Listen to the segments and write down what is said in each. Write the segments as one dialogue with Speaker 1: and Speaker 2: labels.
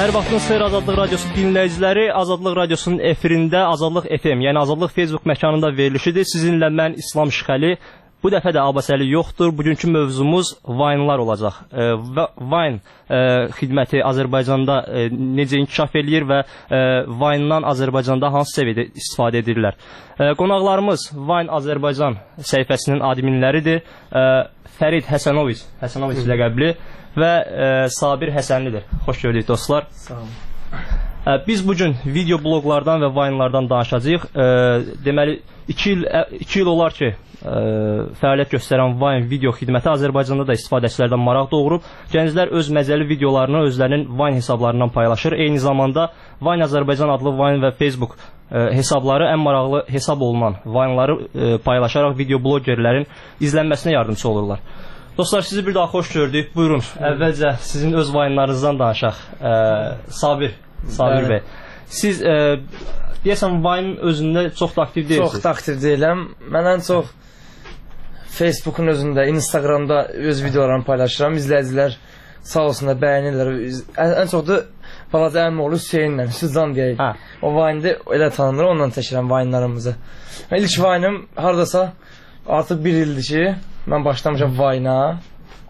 Speaker 1: Hər vaxtınız xeyir Azadlıq Radiosu dinləyiciləri. Azadlıq Radiosunun efirində Azadlıq FM, yəni Azadlıq Facebook məkanında verilişidir. Sizinlə mən İslam Şıxəli. Bu dəfə də Abbasəli yoxdur. Bugünkü mövzumuz Vine-lar olacaq. Vine xidməti Azərbaycanda necə inkişaf eləyir və Vine-dan Azərbaycanda hansı səviyyədə istifadə edirlər. Qonaqlarımız Vine Azərbaycan səhifəsinin adminləridir. Fərid Həsənoviç ləqəbli və Sabir Həsənlidir. Xoş gördük dostlar.
Speaker 2: Sağ olun.
Speaker 1: Biz bugün video bloglardan və Vine-lardan danışacağıq. Deməli, 2 il olar ki, fəaliyyət göstərən Vine video xidməti Azərbaycanda da istifadəçilərdən maraq doğurub. Gənclər öz məzəli videolarını özlərinin Vine hesablarından paylaşır. Eyni zamanda Vine Azərbaycan adlı Vine və Facebook hesabları ən maraqlı hesab olunan Vine-ları paylaşaraq video blogerlərin izlənməsinə yardımcı olurlar. Dostlar, sizi bir daha xoş gördük. Buyurun, əvvəlcə sizin öz Vine-larınızdan danışaq. Sabir bəy. Siz deyəsən Vine özündə çox da aktiv deyilsiniz.
Speaker 2: Çox da aktiv deyiləm. Mən ən çox Facebook'un özündə, Instagramda öz videolarımı paylaşıram. İzləyicilər sağ olsunlar, bəyənirlər. Ən çox da balaca əmim oğlu Hüseynlə, Hüsuzcan deyək. O Vine'də elə tanınır, ondan çəkirəm Vine'larımızı. İlk Vine'ım haradasa artıq 1 ildir ki, mən başlamışam Vine'a.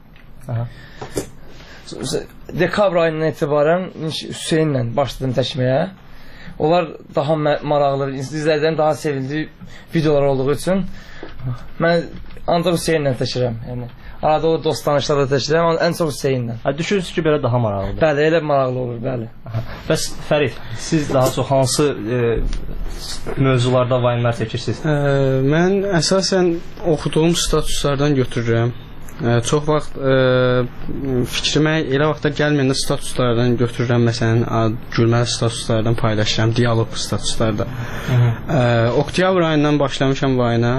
Speaker 2: Dekabr ayından etibarən Hüseynlə başladım çəkməyə. Onlar daha maraqlı, izləyicilərin daha sevildiyi videolar olduğu üçün mən ancaq Hüseynlə çəkirəm. Yəni, arada o dost tanışlarla çəkirəm, amma ən çox Hüseynlə.
Speaker 1: Düşünürsünüz ki, belə daha maraqlıdır?
Speaker 2: Bəli, elə maraqlı olur, bəli.
Speaker 1: Bəs Fərid, siz daha çox hansı mövzularda Vine-lar çəkirsiniz?
Speaker 3: Mən əsasən oxuduğum statuslardan götürürəm. Çox vaxt fikrimə elə vaxtda gəlməyəndə statuslardan götürürəm. Məsələn, gülməli statuslardan paylaşıram, dialoq statuslarda. Oktyabr ayından başlamışam Vine-a.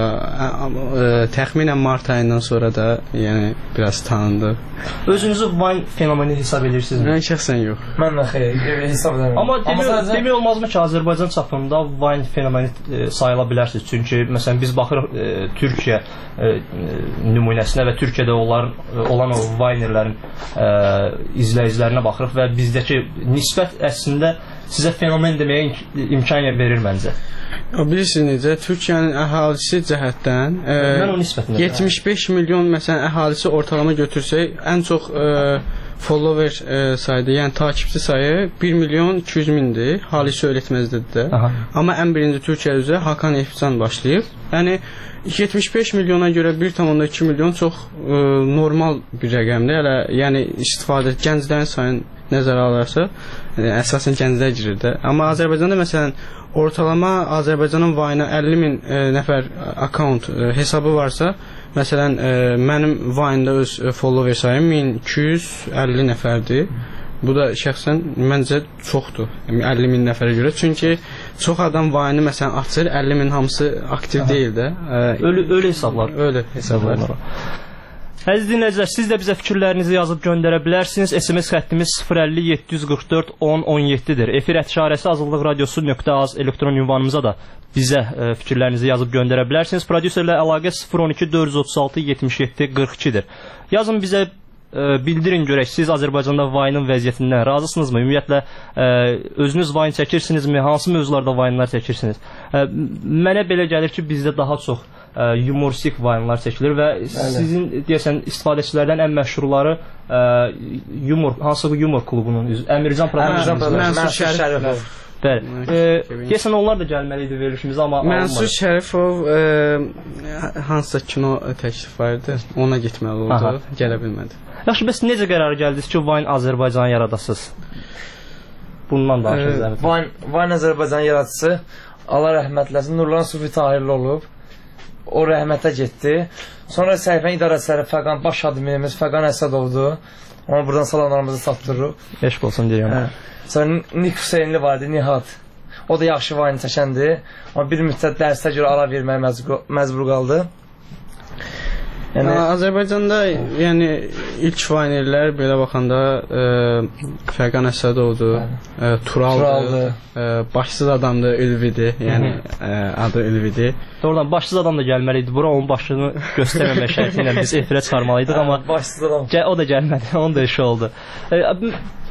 Speaker 3: Təxminən mart ayından sonra da yəni biraz tanındı.
Speaker 1: Özünüzü Vine fenomeni hesab edirsinizmi?
Speaker 3: Mən şəxsən yox.
Speaker 2: Mən də hesab edirəm.
Speaker 1: Amma demək olmazmı ki, Azərbaycan çapında Vine fenomeni sayıla bilərsiniz? Çünki məsələn biz baxırıq Türkiyə nümunəsinə və Türkiyədə olan o Vinerlərin izləyicilərinə baxırıq və bizdəki nisbət əslində sizə fenomen deməyə imkan verir məncə.
Speaker 3: Bilirsiniz necə, Türkiyənin əhalisi cəhətdən 75 milyon məsələn əhalisi ortalama götürsək, ən çox follower saydı, yəni takipçi sayı 1 milyon 200 mindir, Halis öyrətməzdir də. Amma ən birinci Türkiyə üzrə Hakan Efcan başlayıb. Yəni 75 milyona görə 1,2 milyon çox normal bir rəqəmdir. Hələ yəni istifadə gənclərin sayını nəzərə alarsa, əsasən gənclər girir də. Amma Azərbaycanda məsələn ortalama Azərbaycanın Vine-a 50 min nəfər account hesabı varsa, məsələn mənim Vine-da öz follower sayım 1250 nəfərdir. Bu da şəxsən məncə çoxdur, 50 min nəfərə görə. Çünki çox adam Vine-ı məsələn açır, 50 min hamısı aktiv deyil də.
Speaker 1: Ölü hesablar.
Speaker 3: Ölü hesablar.
Speaker 1: Əziz dinləyicilər, siz də bizə fikirlərinizi yazıb göndərə bilərsiniz. SMS xəttimiz 050 744 10 17-dir. Efir ətişarəsi azadlıqradiosu.az elektron ünvanımıza da bizə fikirlərinizi yazıb göndərə bilərsiniz. Prodüserlə əlaqə 012 436 77 42-dir. Yazın bizə, bildirin görək, siz Azərbaycanda Vine-ın vəziyyətindən razısınızmı? Ümumiyyətlə, özünüz Vine çəkirsinizmi? Hansı mövzularda Vine-lar çəkirsiniz? Mənə belə gəlir ki, bizdə daha çox humoristik Vine-lar çəkilir və sizin deyəsən istifadəçilərdən ən məşhurları hansı humor klubunun üzvü? Əmircan
Speaker 2: Mənsur Şərifov.
Speaker 1: Bəli. Deyəsən onlar da gəlməli idi verilişimizə, amma
Speaker 3: Mənsur Şərifov hansısa kino təklif vardı, ona getməli oldu, gələ bilmədi.
Speaker 1: Yaxşı, bəs necə qərara gəldiniz ki, Vine Azərbaycanı yaradasınız? Bundan danışınız.
Speaker 2: Vine Azərbaycanı yaradıcısı Allah rəhmətləsin Nurlan Sufi Tahirli olub. O rəhmətə getdi. Sonra səhifənin idarəçiləri Fəqan baş adminimiz Fəqan Əsədovdur. Ona buradan salamlarımızı çatdırırıq.
Speaker 1: Eşq olsun deyirəm.
Speaker 2: Sonra Nik Hüseynli vardı, Nihat. O da yaxşı Vine çəkəndir. Amma bir müddət dərsə görə ara verməyə məcbur qaldı.
Speaker 3: Azərbaycanda yəni ilk Vinerlər belə baxanda Fəqan Əsədovdur, Turaldır, başsız adamdır, Ülvidir, yəni adı Ülvidir.
Speaker 1: Doğrudan başsız adam da gəlməli idi bura, onun başını göstərməmək şərti ilə biz efirə çıxarmalıydıq, amma
Speaker 2: başsız adam
Speaker 1: o da gəlmədi, onun da işi oldu.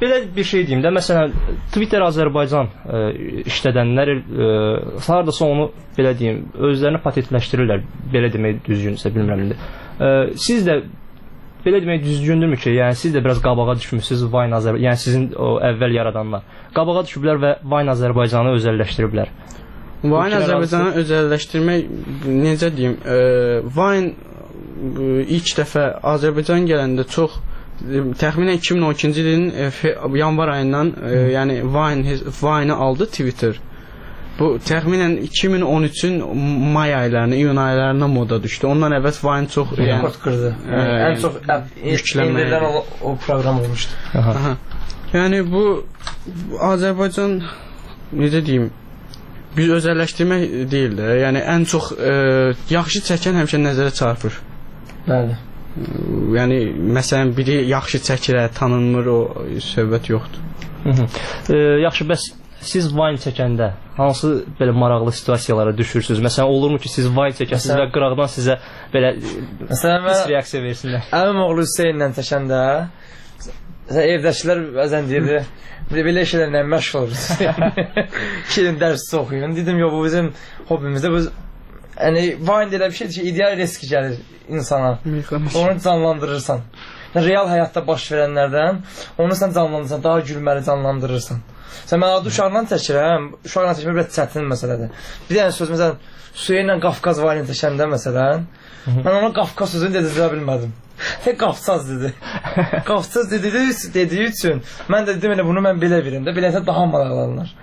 Speaker 1: belə bir şey deyim də, məsələn, Twitter Azərbaycan işlədənlər hardasa onu belə deyim, özlərini patentləşdirirlər, belə demək düzgünsə, bilmirəm indi. Siz də belə demək düzgündürmü ki, yəni siz də biraz qabağa düşmüsünüz Vine Azərbaycan, yəni sizin o əvvəl yaradanlar qabağa düşüblər və Vine Azərbaycanı özəlləşdiriblər.
Speaker 3: Vine Azərbaycanı özəlləşdirmək, necə deyim, Vine ilk dəfə Azərbaycan gələndə çox təxminən 2012-ci ilin yanvar ayından yəni Vine-i aldı Twitter. Bu təxminən 2013-ün may aylarına, iyun aylarına moda düşdü. Ondan əvvəl Vine çox
Speaker 2: rekord qırdı. Ən çox indirilən o proqram olmuşdu.
Speaker 3: Yəni bu Azərbaycan necə deyim, biz özəlləşdirmək deyil də, yəni ən çox yaxşı çəkən həmişə nəzərə çarpır.
Speaker 2: Bəli.
Speaker 3: Yəni məsələn biri yaxşı çəkirə, tanınmır, o söhbət yoxdur.
Speaker 1: Yaxşı, bəs siz Vine çəkəndə hansı belə maraqlı situasiyalara düşürsünüz? Məsələn, olurmu ki, siz Vine çəkəsiniz və qıraqdan sizə belə pis reaksiya versinlər?
Speaker 2: Əmim oğlu Hüseynlə çəkəndə evdəkilər bəzən deyirdi, belə şeylərlə məşğul oluruz. Kilin dərsi oxuyun. Dedim, yox, bu bizim hobimizdə. Yəni, Vine elə bir şeydir ki, ideal risk gəlir insana. Onu canlandırırsan. Real həyatda baş verənlərdən onu sən canlandırırsan, daha gülməli canlandırırsan. Sən mən adı uşaqla çəkirəm, uşaqla çəkmək biraz çətin məsələdir. Bir dənə söz, məsələn, Suyeylə Qafqaz Vine çəkəndə, məsələn, mən ona Qafqaz sözünü dedirə bilmədim. Qafsaz dedi. Qafsaz dediyi üçün mən də dedim, bunu mən belə verim də, beləsə daha maraqlanırlar.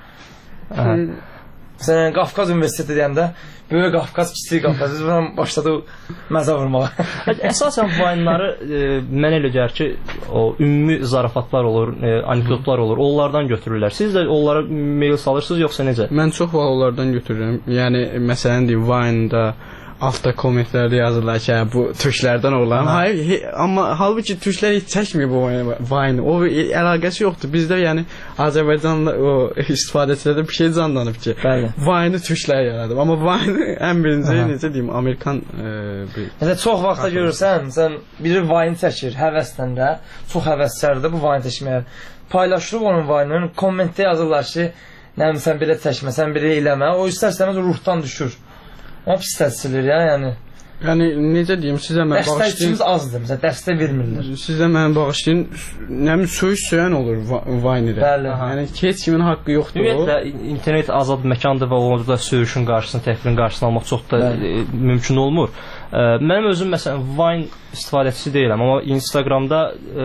Speaker 2: Məsələn, Qafqaz Universiteti deyəndə, böyük Qafqaz, kiçik Qafqaz, biz buradan başladı məzə vurmağa.
Speaker 1: Əsasən Vine-ları mənə elə gəlir ki, o ümumi zarafatlar olur, anekdotlar olur, onlardan götürürlər. Siz də onlara mail salırsınız, yoxsa necə?
Speaker 3: Mən çox vaxt onlardan götürürəm. Yəni, məsələn deyim, Vine-da altta kommentlərdə yazırlar ki, bu türklərdən olan. Hayır, amma halbuki türklər heç çəkmir bu Vine-i. O əlaqəsi yoxdur. Bizdə yəni Azərbaycanlı o istifadəçilərdə bir şey canlanıb ki, Vine-i türklər yaradıb. Amma Vine ən birinci necə deyim, Amerikan
Speaker 2: Məsələn, çox vaxtda görürsən, sən biri Vine çəkir, həvəslə də, çox həvəslərdir bu Vine çəkməyə. Paylaşılıb onun Vine-ın, kommentdə yazırlar ki, nəyəm sən belə çəkmə, sən belə eləmə. O istər-istəməz ruhdan düşür. O pis təsirlir ya, yəni.
Speaker 3: Yəni, necə deyim, sizə mən bağışlayın...
Speaker 2: Dəstəkçimiz azdır, məsələn, dəstək vermirlər.
Speaker 3: Sizə mən bağışlayın, nəmin söyüş söyən olur Vine-də.
Speaker 2: Bəli.
Speaker 3: Yəni, heç kimin haqqı yoxdur o.
Speaker 1: Ümumiyyətlə, internet azad məkandır və orada söyüşün qarşısını, təhqirin qarşısını almaq çox da mümkün olmur. Mənim özüm, məsələn, Vine istifadəçisi deyiləm, amma Instagramda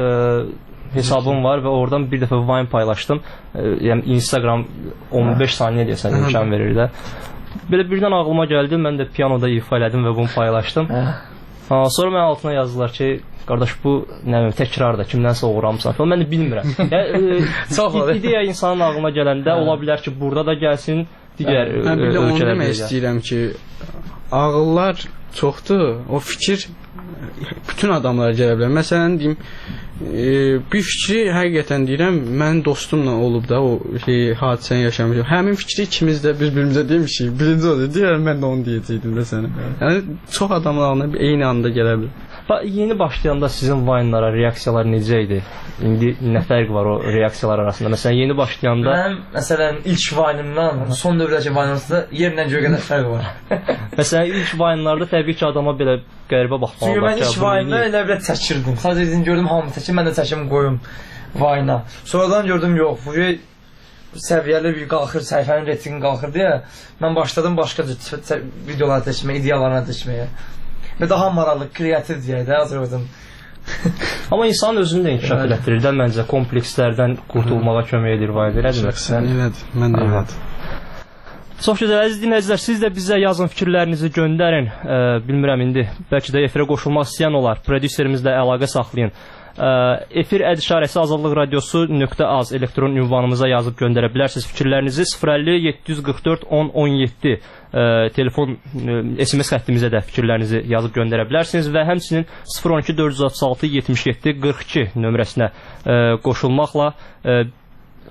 Speaker 1: hesabım var və oradan bir dəfə Vine paylaşdım. Yəni, Instagram 15 saniyə deyəsən imkan verir də. Belə birdən ağlıma gəldi, mən də piyanoda ifa elədim və bunu paylaşdım. Sonra mən altına yazdılar ki, qardaş bu təkrardır, kimdənsə uğramısan falan. Mən də bilmirəm. İdeya insanın ağlına gələndə ola bilər ki, burada da gəlsin, digər ölkələrdə də.
Speaker 3: Onu demək istəyirəm ki, ağıllar çoxdur, o fikir bütün adamlara gələ bilər. Məsələn deyim, bir fikri həqiqətən deyirəm, mənim dostumla olub da o hadisəni yaşamışam. Həmin fikri ikimiz də bir-birimizə demişik. Birinci oldu, deyirəm, mən də onu deyəcəkdim də sənə. Yəni, çox adamlarla eyni anda gələ bilər.
Speaker 1: Yeni başlayanda sizin Vine-lara reaksiyalar necə idi? İndi nə fərq var o reaksiyalar arasında? Məsələn, yeni başlayanda...
Speaker 2: Mən, məsələn, ilk Vine-imdan, son dövrədəki Vine arasında yerlə göyə qədər fərq var.
Speaker 1: Məsələn, ilk Vine-larda təbii ki, adama belə qəribə baxmalı.
Speaker 2: Çünki mən ilk Vine-ı elə belə çəkirdim. Sadəcə dedim, gördüm, hamı çəkir, mən də çəkim qoyum Vine-a. Sonradan gördüm, yox, bu səviyyəli bir qalxır, səhifənin reytingi qalxır deyə mən başladım başqa videoları çəkməyə, ideyalarına çəkməyə. Və daha maraqlı, kreativ deyək də Azərbaycan.
Speaker 1: Amma insanın özünü də inkişaf elətdirir də məncə, komplekslərdən qurtulmağa kömək edir Vine, elədir?
Speaker 3: Sən elədir, mən də elədir.
Speaker 1: Çox gözəl, əziz dinləyicilər, siz də bizə yazın, fikirlərinizi göndərin. Bilmirəm, indi bəlkə də efirə qoşulmaq istəyən olar, prodüserimizlə əlaqə saxlayın. Efir ədişarəsi Azadlıq Radiosu.az elektron ünvanımıza yazıb göndərə bilərsiniz fikirlərinizi. 050-744-10-17 telefon SMS xəttimizə də fikirlərinizi yazıb göndərə bilərsiniz və həmçinin 012-436-77-42 nömrəsinə qoşulmaqla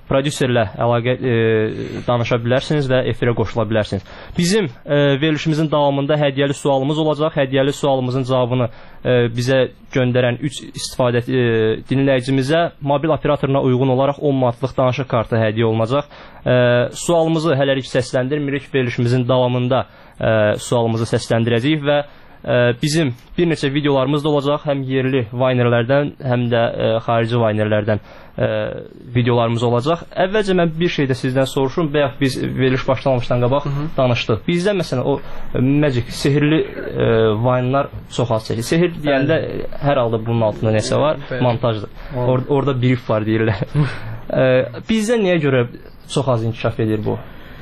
Speaker 1: prodüserlə əlaqə danışa bilərsiniz və efirə qoşula bilərsiniz. Bizim verilişimizin davamında hədiyyəli sualımız olacaq. Hədiyyəli sualımızın cavabını bizə göndərən 3 istifadə dinləyicimizə mobil operatoruna uyğun olaraq 10 manatlıq danışıq kartı hədiyyə olunacaq. Sualımızı hələlik səsləndirmirik. Verilişimizin davamında sualımızı səsləndirəcəyik və bizim bir neçə videolarımız da olacaq. Həm yerli Vinerlərdən, həm də xarici Vinerlərdən videolarımız olacaq. Əvvəlcə mən bir şey də sizdən soruşum. Bayaq biz veriliş başlamamışdan qabaq danışdıq. Bizdə məsələn o magic, sehirli Vine'lar çox az çəkilir. Sehir deyəndə hər halda bunun altında nəsə var, montajdır. Orada brief var deyirlər. Bizdə niyə görə çox az inkişaf edir bu?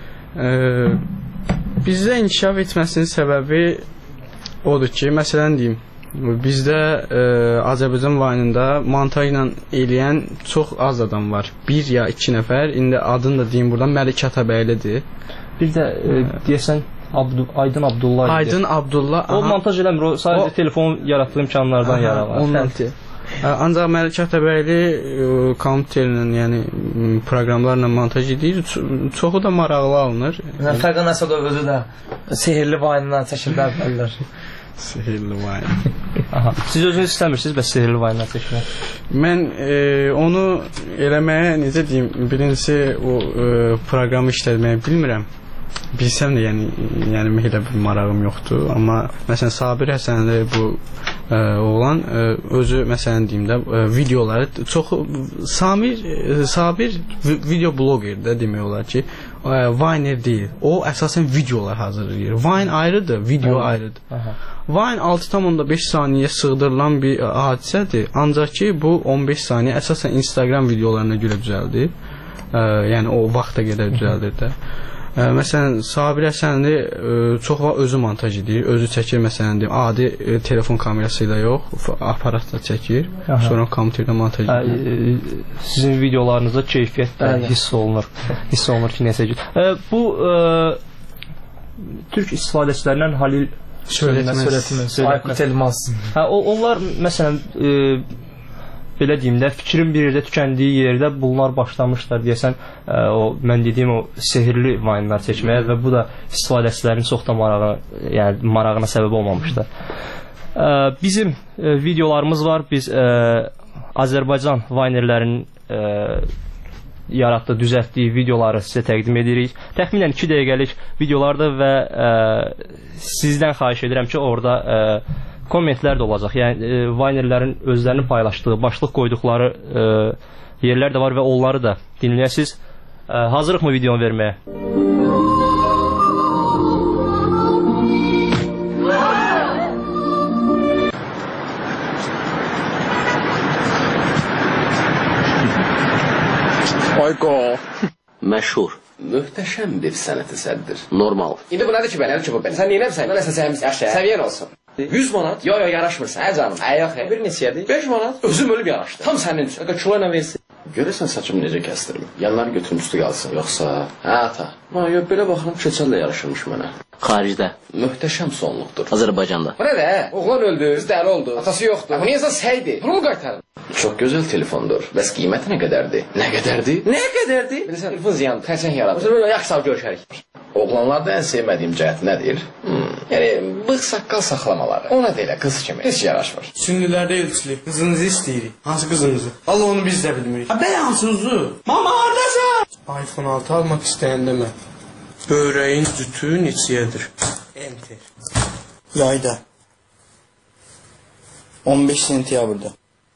Speaker 3: Bizdə inkişaf etməsinin səbəbi odur ki, məsələn deyim, bizdə Azərbaycan Vine'ında montajla eləyən çox az adam var. 1 ya 2 nəfər. İndi adını da deyim buradan, Məlik Atabəylidir. Bir də
Speaker 1: deyəsən Aydın Abdullah idi.
Speaker 3: Aydın Abdullah.
Speaker 1: O montaj eləmir, o sadəcə telefon yaratdığı imkanlardan yararlanır.
Speaker 3: Ancaq Məlik Atabəyli kompüterlə, yəni proqramlarla montaj edir. Çoxu da maraqlı alınır.
Speaker 2: Fərqan Əsədov özü də sehirli Vine'dan çəkirlər bəllər.
Speaker 3: Sehirli Vine.
Speaker 1: Aha. Siz özünüz istəmirsiniz bəs sehirli Vine'dan çəkmək?
Speaker 3: Mən onu eləməyə necə deyim, birincisi o proqramı işlətməyi bilmirəm. Bilsəm də yəni elə bir marağım yoxdur. Amma məsələn Sabir Həsənli bu oğlan özü məsələn deyim də videoları çox Sabir video bloqerdir demək olar ki, Viner deyil. O əsasən videolar hazırlayır. Vine ayrıdır, video ayrıdır. Vine 6,5 saniyə sığdırılan bir hadisədir. Ancaq ki bu 15 saniyə əsasən Instagram videolarına görə düzəldir. Yəni o vaxta qədər düzəldir də. Məsələn Sabir Həsənli çox vaxt özü montaj edir, özü çəkir, məsələn deyim, adi telefon kamerası ilə yox, aparatla çəkir, sonra kompüterdə montaj edir.
Speaker 1: Sizin videolarınızda keyfiyyət də hiss olunur ki, nəsə gəlir. Bu türk istifadəçilərindən Halil
Speaker 2: Aykut Elmas.
Speaker 1: Onlar məsələn belə deyim də, fikrin bir yerdə tükəndiyi yerdə bunlar başlamışlar deyəsən, mən dediyim o sehirli Vine'lar çəkməyə və bu da istifadəçilərin çox da marağına səbəb olmamışdır. Bizim videolarımız var. Biz Azərbaycan Vinerlərinin yaratdığı, düzəltdiyi videoları sizə təqdim edirik. Təxminən 2 dəqiqəlik videolardır və sizdən xahiş edirəm ki, orada kommentlər də olacaq. Yəni Vinerlərin özlərinin paylaşdığı, başlıq qoyduqları yerlər də var və onları da dinləyəsiniz. Hazırlıqmı videonu verməyə?
Speaker 4: Ayqo. Məşhur. Möhtəşəm bir sənət əsəridir. Normal.
Speaker 5: İndi bu nədir ki, belə ki bu belə? Sən neynəmsən? Nəsə səviyyən olsun. 100 manat? Yo, yaraşmırsan, canım.
Speaker 2: Yox, bir neçədir?
Speaker 5: 5 manat? Özüm ölüb yaraşdı. Tam sənin üçün. Kilo ilə versin.
Speaker 4: Görəsən saçımı necə kəsdirim? Yanları götürüm üstü qalsın. Yoxsa... Ata. Yox, belə baxıram, keçəllə yaraşırmış mənə. Xaricdə. Möhtəşəm sonluqdur. Azərbaycanda.
Speaker 5: Bu nə də? Oğlan öldü, qız dəli oldu. Atası yoxdur. Bu niyəsə səydi. Pulunu qaytarın.
Speaker 4: Çox gözəl telefondur. Bəs qiyməti nə qədərdir? Nə qədərdir?
Speaker 5: Nə qədərdir? Bilirsən, telefon ziyandır, tərsən yaradır. Mesela böyle yaxşı görüşərik.
Speaker 4: Oğlanlarda ən sevmədiyim cəhət nədir? Yəni, bığ saqqal saxlamaları. Ona da elə qız kimi. Heç yaraşmır.
Speaker 3: Sünnülərdə ölçülü. Qızınızı istəyirik. Hansı qızınızı? Allah onu biz də bilmirik. Bəy hansınızı? Mama, haradasın? iPhone 6 almaq istəyəndə mən. Böreğin cütü neçəyədir? Enter.
Speaker 6: Yayda. 15 sentyabrda.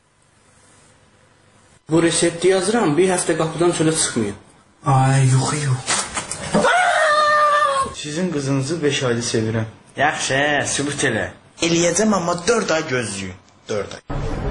Speaker 3: Bu resepti yazıram, bir həftə qapıdan çölə çıxmayın. Ay, yox. Sizin qızınızı 5 ayda sevirəm.
Speaker 6: Yaxşı, sübut elə. Eləyəcəm, amma 4 ay gözləyin. 4 ay.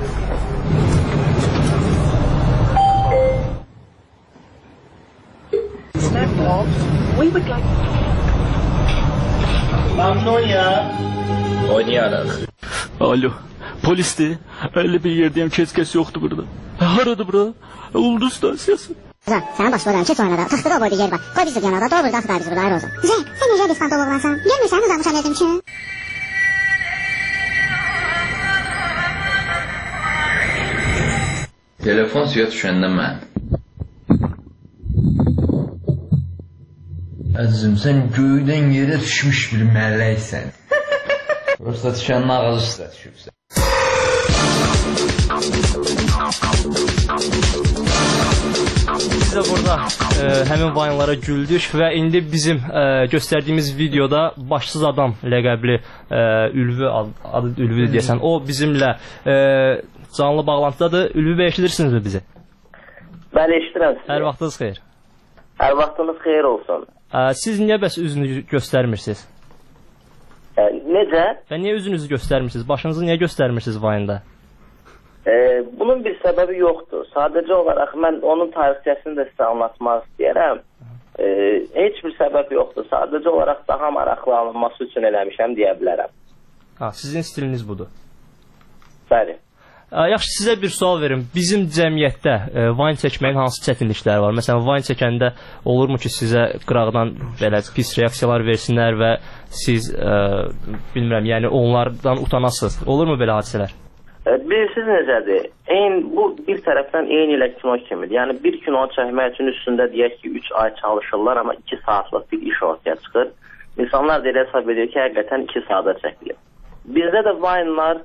Speaker 4: Oynayarıq.
Speaker 7: Alo, polisdir. 51 yerdəyəm, keç yoxdur burada. Haradır bura? Ulduz stansiyası.
Speaker 8: Sənin başlardan keç oynada, taxtıda o boyda yer var. Qoy biz yanada, doğru burada axıda biz burada ayrı olsun. Zək, sən necə diskantda oğlansan? Gelmirsən, uzanmışam dedim ki.
Speaker 4: Telefon suya düşəndə mən.
Speaker 9: Əzizim, sən göydən yerə düşmüş bir mələksən. Yoxsa düşən nağıl üstə düşübsən.
Speaker 1: Biz də burada həmin vayınlara güldük və indi bizim göstərdiyimiz videoda başsız adam ləqəbli Ülvi, adı Ülvi deyəsən, o bizimlə canlı bağlantıdadır. Ülvi bəy, eşidirsinizmi bizi?
Speaker 10: Bəli, eşidirəm sizi.
Speaker 1: Hər vaxtınız xeyir.
Speaker 10: Hər vaxtınız xeyir olsun.
Speaker 1: Siz niyə bəs üzünü göstərmirsiniz?
Speaker 10: Necə?
Speaker 1: Və niyə üzünüzü göstərmirsiniz? Başınızı niyə göstərmirsiniz vayında?
Speaker 10: Bunun bir səbəbi yoxdur. Sadəcə olaraq mən onun tarixçəsini də sizə anlatmaq istəyərəm. Heç bir səbəb yoxdur. Sadəcə olaraq daha maraqlı alınması üçün eləmişəm deyə bilərəm.
Speaker 1: Sizin stiliniz budur.
Speaker 10: Bəli.
Speaker 1: Yaxşı, sizə bir sual verim. Bizim cəmiyyətdə vayn çəkməyin hansı çətinlikləri var? Məsələn, vayn çəkəndə olurmu ki, sizə qıraqdan belə pis reaksiyalar versinlər və siz, bilmirəm, yəni onlardan utanasınız? Olurmu belə hadisələr?
Speaker 10: Bilirsiniz necədir? Bu bir tərəfdən eyni ilə kino kimidir. Yəni bir kino çəkmək üçün üstündə deyək ki, 3 ay çalışırlar, amma 2 saatlıq bir iş ortaya çıxır. İnsanlar da elə hesab edir ki, həqiqətən 2 saata çəkilir. Bizdə də vaynlar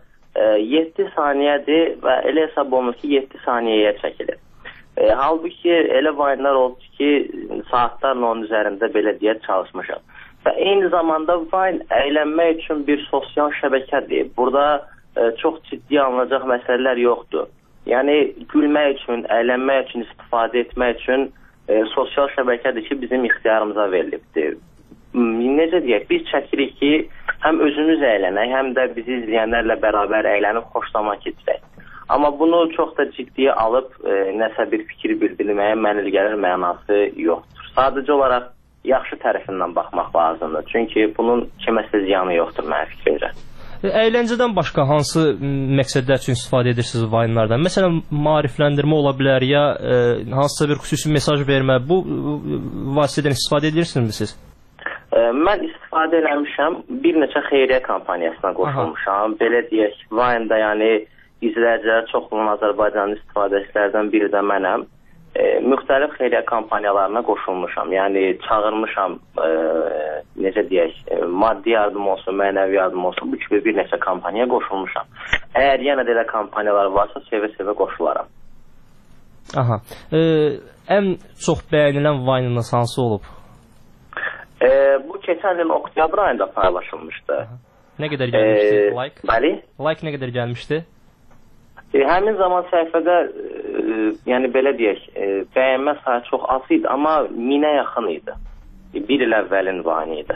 Speaker 10: 7 saniyədir və elə hesab olunur ki, 7 saniyəyə çəkilir. Halbuki elə vaynlar oldu ki, saatlarla onun üzərində belə deyək çalışmışam. Və eyni zamanda vayn əylənmək üçün bir sosial şəbəkədir. Burada çox ciddi alınacaq məsələlər yoxdur. Yəni gülmək üçün, əylənmək üçün, istifadə etmək üçün sosial şəbəkədir ki, bizim ixtiyarımıza verilibdir. Necə deyək, biz çəkirik ki, həm özümüz əylənək, həm də bizi izləyənlərlə bərabər əylənib xoşlamaq keçirək. Amma bunu çox da ciddiyə alıb nəsə bir fikir bildirməyə mənil gəlir mənası yoxdur. Sadəcə olaraq yaxşı tərəfindən baxmaq lazımdır. Çünki bunun kiməsə ziyanı yoxdur mənə fikrimcə.
Speaker 1: Əyləncədən başqa hansı məqsədlər üçün istifadə edirsiniz vayınlardan? Məsələn, maarifləndirmə ola bilər, ya hansısa bir xüsusi mesaj vermə, bu vasitədən istifadə edirsinizmi siz?
Speaker 10: Mən istifadə eləmişəm, bir neçə xeyriyyə kampaniyasına qoşulmuşam. Belə deyək, vayında yəni izləyicilər çoxluğun Azərbaycanın istifadəçilərdən biri də mənəm. Müxtəlif xeyriyyə kampaniyalarına qoşulmuşam. Yəni çağırmışam, necə deyək, maddi yardım olsun, mənəvi yardım olsun, bu kimi bir neçə kampaniyaya qoşulmuşam. Əgər yenə də elə kampaniyalar varsa, sevə-sevə qoşularam.
Speaker 1: Ən çox bəyənilən vaynınız hansı olub?
Speaker 10: Bu keçən il oktyabr ayında paylaşılmışdı.
Speaker 1: Nə qədər gəlmişdi? Like?
Speaker 10: Bəli.
Speaker 1: Like nə qədər gəlmişdi?
Speaker 10: Həmin zaman səhifədə, yəni belə deyək, bəyənmə sayı çox az idi, amma 1000-ə yaxın idi. Bir il əvvəlin vayını idi.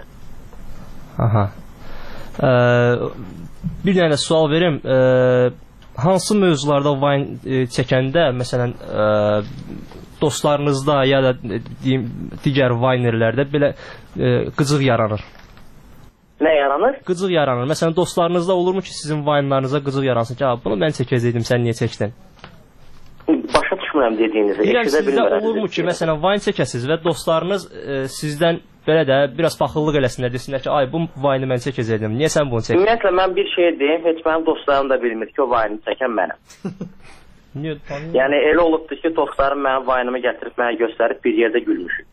Speaker 1: Bir dənə sual verim. Hansı mövzularda vayn çəkəndə, məsələn, dostlarınızda ya da digər vaynerlərdə belə qıcıq yaranır?
Speaker 10: Nə yaranır?
Speaker 1: Qıcıq yaranır. Məsələn, dostlarınızda olurmu ki, sizin vayınlarınıza qıcıq yaransın ki, bunu mən çəkəcəydim, sən niyə çəkdin?
Speaker 10: Başa düşmürəm dediyinizi, eşidə bilmirəm.
Speaker 1: Sizdə olurmu ki, məsələn, vayn çəkəsiniz və dostlarınız sizdən belə də biraz paxıllıq eləsinlər, desinlər ki, ay, bu vayını mən çəkəcəydim, niyə sən bunu çəkdin?
Speaker 10: Ümumiyyətlə, mən bir şey deyim, heç mənim dostlarım da bilmir ki, o vayını çəkən mənəm. Yəni, elə olubdur ki, dostlarım mənim vayınımı gətirib mənə göstərib bir yerdə gülmüşük.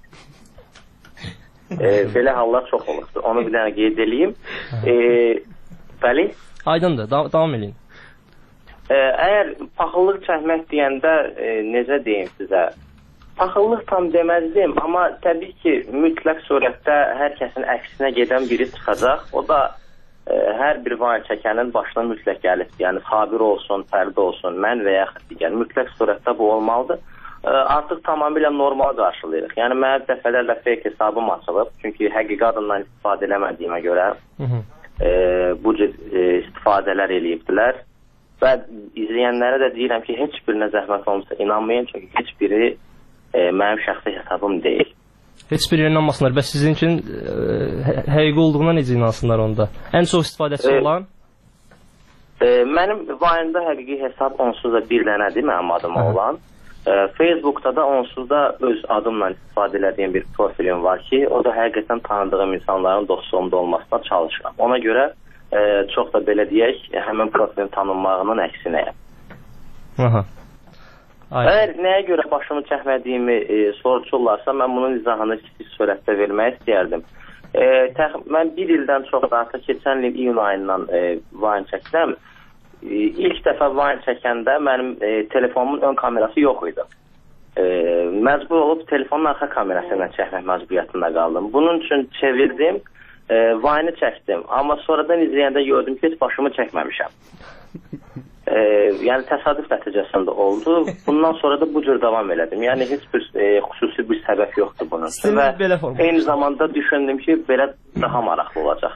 Speaker 10: Belə hallar çox olubdur. Onu bir dənə qeyd edeyim. Bəli?
Speaker 1: Aydındır, davam edin.
Speaker 10: Əgər paxıllıq çəkmək deyəndə necə deyim sizə? Paxıllıq tam deməzdim, amma təbii ki, mütləq surətdə hər kəsin əksinə gedən biri çıxacaq. O da hər bir vayn çəkənin başına mütləq gəlib. Yəni, Sabir olsun, Fərdi olsun, mən və yaxud digər. Mütləq surətdə bu olmalıdır. Artıq tamamilə normal qarşılayırıq. Yəni, mənə dəfələrlə fake hesabım açılıb. Çünki həqiqi adından istifadə eləmədiyimə görə bu cür istifadələr eləyibdilər. Və izləyənlərə də deyirəm ki, heç birinə zəhmət olmasa inanmayın. Çünki heç biri mənim şəxsi hesabım deyil.
Speaker 1: Heç biri inanmasınlar. Bəs sizin üçün həqiqi olduğuna necə inansınlar onda? Ən çox istifadəçi olan?
Speaker 10: Mənim vayında həqiqi hesab onsuz da bir dənədir, mənim adım olan. Facebookda da onsuz da öz adımla istifadə edədiyim bir profilim var ki, o da həqiqətən tanıdığım insanların dostluğumda olmasına çalışıram. Ona görə çox da belə deyək, həmin profilin tanınmağının əksinəyəm. Əgər nəyə görə başımı çəkmədiyimi soruşurlarsa, mən bunun izahını kiçik sürətdə vermək istəyərdim. Mən bir ildən çox artıq keçən il iyun ayından Vine çəkirəm. İlk dəfə Vine çəkəndə mənim telefonumun ön kamerası yox idi. Məcbur olub telefonun arxa kamerası ilə çəkmək məcburiyyətində qaldım. Bunun üçün çevirdim, Vine'ı çəkdim. Amma sonradan izləyəndə gördüm ki, heç başımı çəkməmişəm. Yəni təsadüf nəticəsində oldu. Bundan sonra da bu cür davam elədim. Yəni heç bir xüsusi bir səbəb yoxdur bunun üçün. Və eyni zamanda düşündüm ki, belə daha maraqlı olacaq.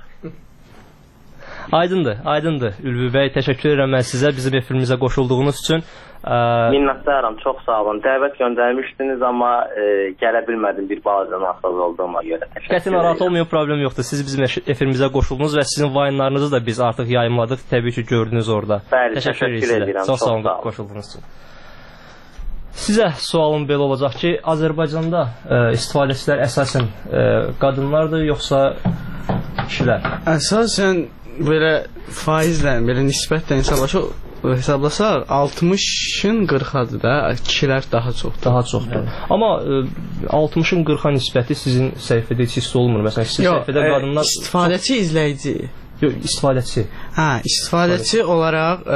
Speaker 1: Aydındır. Ülvi bəy, təşəkkür edirəm mən sizə bizim efirimizə qoşulduğunuz üçün.
Speaker 10: Minnətdaram, çox sağ olun. Dəvət göndərmişdiniz, amma gələ bilmədim bir balaca nasıl olduğuma görə.
Speaker 1: Qəti narahat olmayın, problem yoxdur. Siz bizim efirimizə qoşuldunuz və sizin Vine'larınızı da biz artıq yayımladıq. Təbii ki, gördünüz orada.
Speaker 10: Bəli, təşəkkür edirəm.
Speaker 1: Çox sağ olun qoşulduğunuz üçün. Sizə sualım belə olacaq ki, Azərbaycanda istifadəçilər əsasən qadınlardır, yoxsa kişilər?
Speaker 3: Əsasən belə faizlə, belə nisbətlə hesablasaq 60-ın 40-adır da, kişilər daha çoxdur. Amma 60-ın 40-a nisbəti sizin səhifədə heç hiss olmur. Məsələn, sizin səhifədə qadınlar... İstifadəçi, izləyici.
Speaker 1: Yox, istifadəçi.
Speaker 3: İstifadəçi olaraq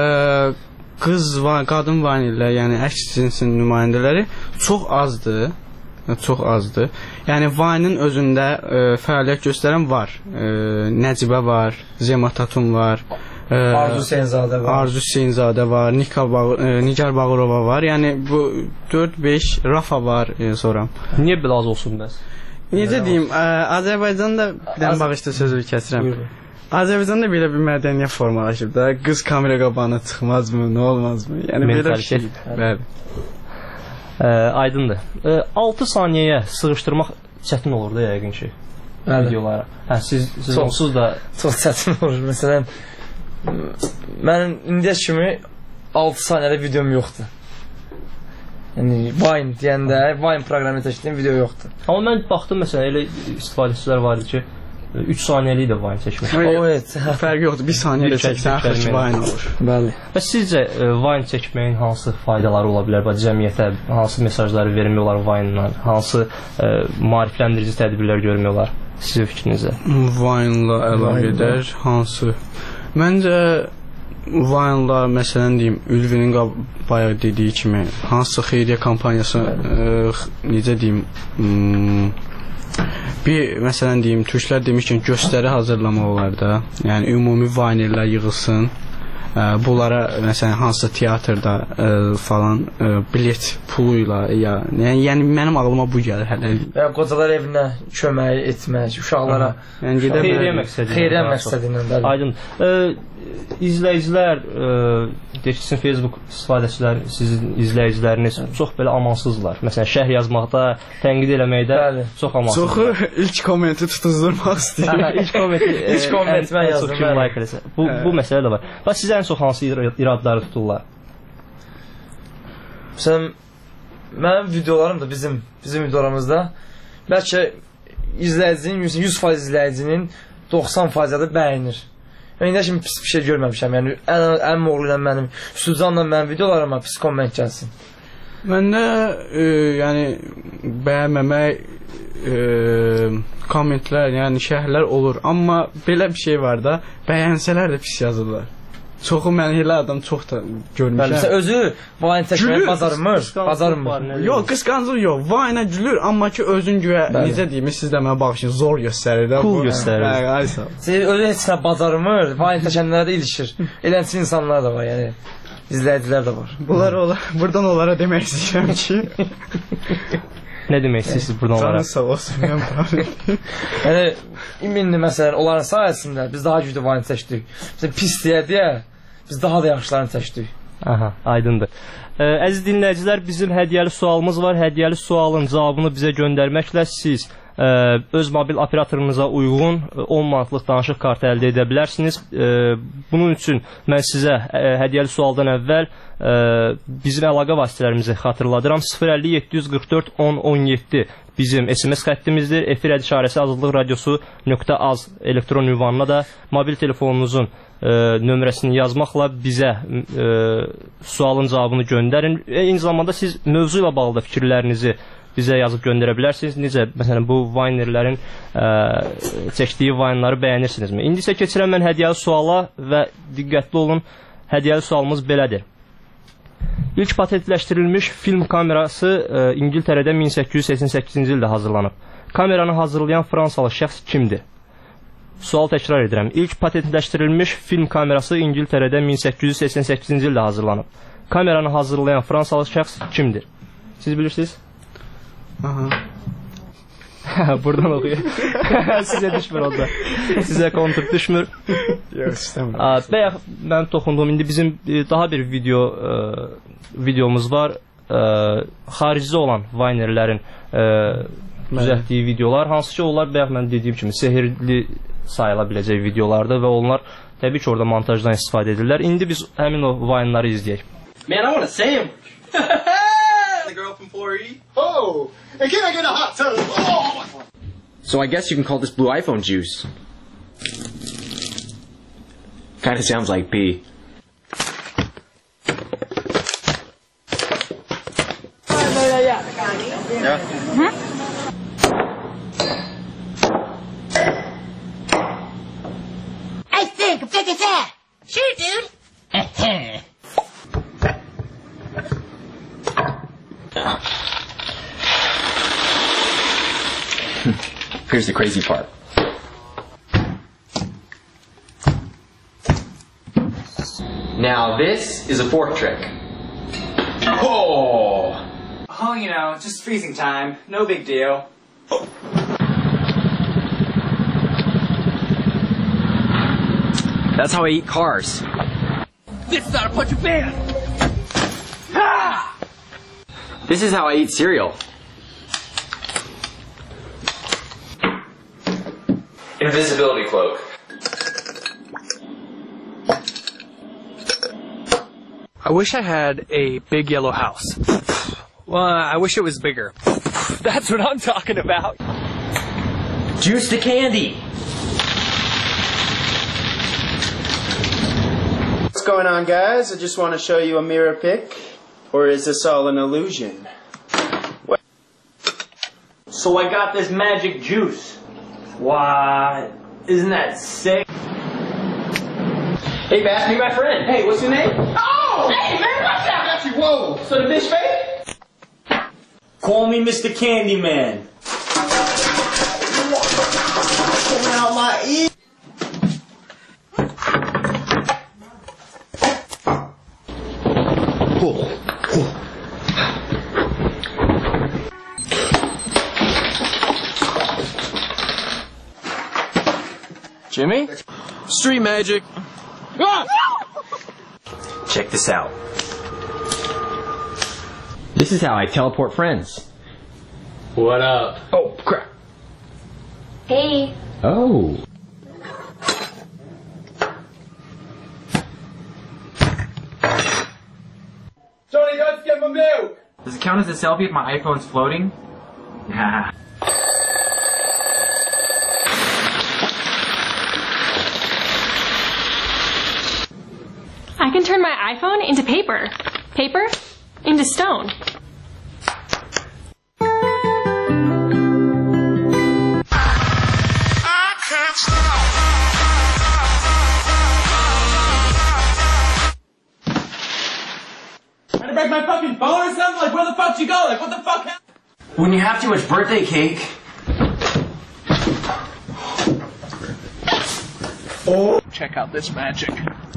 Speaker 3: qadın vanillər, yəni əks cinsin nümayəndələri çox azdır. Yəni Vine'ın özündə fəaliyyət göstərən var. Nəcibə var, Zema Tatun var,
Speaker 2: Arzu
Speaker 3: Hüseynzadə var, Nigar Bağırova var. Yəni bu 4-5 Rafa var sonra.
Speaker 1: Niyə belə az olsun bəs?
Speaker 3: Necə deyim, Azərbaycanda bir dənə bağışda sözü kəsirəm. Azərbaycanda belə bir mədəniyyət formalaşıb da, qız kamera qabağına çıxmazmı, nə olmazmı? Yəni belə bir şey. Bəli.
Speaker 1: Aydındır. 6 saniyəyə sığışdırmaq çətin olur da yəqin ki videolara. Siz onsuz da
Speaker 2: çox çətin olur. Məsələn, mənim indiyə kimi 6 saniyədə videom yoxdur. Yəni Vine deyəndə, Vine proqramını təşkil edən video yoxdur.
Speaker 1: Amma mən baxdım məsələn, elə istifadəçilər var idi ki 3 saniyəlik də Vine çəkmək.
Speaker 3: Evet, fərqi yoxdur. 1 saniyə ilə çəksən, axır ki Vine olur.
Speaker 2: Bəli.
Speaker 1: Və sizcə Vine çəkməyin hansı faydaları ola bilər? Cəmiyyətə hansı mesajları vermək olar Vine-dan? Hansı maarifləndirici tədbirlər görmək olar sizin fikrinizə?
Speaker 3: Vine-la əlaqədar hansı? Məncə Vine-la məsələn deyim, Ülvinin bayaq dediyi kimi hansısa xeyriyyə kampaniyası necə deyim bir məsələn deyim, türklər demişkən göstəri hazırlamaq olar da. Yəni ümumi Vine'lər yığılsın. Bunlara məsələn hansısa teatrda falan bilet puluyla yəni mənim ağlıma bu gəlir hələ.
Speaker 2: Və qocalar evinə kömək etmək, uşaqlara
Speaker 1: xeyriyyə
Speaker 2: məqsədi ilə.
Speaker 1: Aydın. İzləyicilər sizin Facebook istifadəçiləri, sizin izləyiciləriniz çox belə amansızlar. Məsələn, şərh yazmaqda, tənqid eləməkdə çox amansızlar.
Speaker 3: Çoxu ilk kommenti tutuzdurmaq istəyir.
Speaker 2: İlk kommenti mən yazdım.
Speaker 1: Bu məsələ də var. Bax, sizə ən çox hansı iradları tuturlar?
Speaker 2: Məsələn, mənim videolarım da bizim videolarımızda bəlkə izləyicinin, 100% izləyicinin 90%-də bəyənir. Mən indi kimi pis bir şey görməmişəm. Yəni ən oğlu ilə mənim, Suzanla mənim videolarıma pis komment gəlsin.
Speaker 3: Məndə yəni bəyənməmək kommentlər, yəni şərhlər olur. Amma belə bir şey var da, bəyənsələr də pis yazırlar. Çoxu mən elə adam çox da görmüşəm.
Speaker 2: Məsələn, özü Vine çəkməyə bacarmır.
Speaker 3: Yox, qısqanclıq yox. Vine-a gülür, amma ki özün güya necə deyim, siz də mənə baxışın zor göstərir də.
Speaker 1: Cool göstərir.
Speaker 2: Özü heç nə bacarmır, Vine çəkənlərə də ilişir. Eləncə insanlar da var, yəni izləyicilər də var.
Speaker 3: Buradan onlara demək istəyirəm ki
Speaker 1: nə demək istəyirsiniz buradan onlara?
Speaker 3: Sağ olsun.
Speaker 2: Yəni indi məsələn onların sayəsində biz daha güclü Vine çəkdik. Məsələn pis deyə biz daha da yaxşılarını çəkdik.
Speaker 1: Aha, aydındır. Əziz dinləyicilər, bizim hədiyyəli sualımız var. Hədiyyəli sualın cavabını bizə göndərməklə siz öz mobil operatorunuza uyğun 10 manatlıq danışıq kartı əldə edə bilərsiniz. Bunun üçün mən sizə hədiyyəli sualdan əvvəl bizim əlaqə vasitələrimizi xatırladıram. 050 744 1017 bizim SMS xəttimizdir. Efir işarəsi azadlıq radiosu.az elektron ünvanına da mobil telefonunuzun nömrəsini yazmaqla bizə sualın cavabını göndərin. Eyni zamanda siz mövzu ilə bağlı fikirlərinizi bizə yazıb göndərə bilərsiniz. Necə, məsələn, bu Vinerlərin çəkdiyi Vine'ları bəyənirsinizmi? İndi isə keçirəm mən hədiyyəli suala və diqqətli olun, hədiyyəli sualımız belədir. İlk patentləşdirilmiş film kamerası İngiltərədə 1888-ci ildə hazırlanıb. Kameranı hazırlayan Fransalı şəxs kimdir? Sual təkrar edirəm. İlk patentləşdirilmiş film kamerası İngiltərədə 1888-ci ildə hazırlanıb. Kameranı hazırlayan Fransalı şəxs kimdir? Siz bilirsiniz?
Speaker 3: Aha.
Speaker 1: Buradan oxuyur. Sizə düşmür onda. Sizə kontur düşmür.
Speaker 3: Yox, istəmirəm.
Speaker 1: Bəyək mən toxundum. İndi bizim daha bir videomuz var. Xaricdə olan Vinerlərin düzəltdiyi videolar. Hansı ki, onlar bəyək mən dediyim kimi sehirli sayıla biləcək videolardır və onlar təbii ki, orada montajdan istifadə edirlər. İndi biz həmin o Vine'ları izləyək.
Speaker 5: Man, I want a sandwich.
Speaker 6: The girl from 4E. Oh, and can I get a hot tub? Oh.
Speaker 5: So I guess you can call this blue iPhone juice. Kinda sounds like pee.
Speaker 6: Yeah.
Speaker 8: I think I'm taking that. Sure, dude.
Speaker 5: Here's the crazy part. Now this is a fork trick. Oh!
Speaker 11: Oh, you know, just freezing time. No big deal.
Speaker 5: That's how I eat cars.
Speaker 11: This is not a punch of man.
Speaker 5: This is how I eat cereal. Invisibility cloak.
Speaker 11: I wish I had a big yellow house. Well, I wish it was bigger. That's what I'm talking about.
Speaker 5: Juice to candy.
Speaker 12: What's going on, guys? I just want to show you a mirror pic. Or is this all an illusion? What?
Speaker 11: So I got this magic juice. Why, isn't that sick?
Speaker 5: Hey, Bass, meet my friend.
Speaker 11: Hey, what's your name?
Speaker 12: Oh! Hey, man, watch out! Got you. Whoa!
Speaker 11: So the bitch fake?
Speaker 12: Call me Mr. Candyman. Coming out my ear.
Speaker 11: Jimmy? Street magic. Ah!
Speaker 5: Check this out. This is how I teleport friends.
Speaker 11: What up?
Speaker 5: Oh, crap.
Speaker 13: Hey.
Speaker 5: Oh.
Speaker 12: Johnny, let's get my milk!
Speaker 11: Does it count as a selfie if my iPhone's floating? Nah.
Speaker 13: I can turn my iPhone into paper. Paper into stone.
Speaker 12: Trying to break my fucking phone or something? Like, where the fuck you go? Like, what the fuck happened?
Speaker 5: When you have too much birthday cake.
Speaker 12: Oh.
Speaker 11: Check out this magic.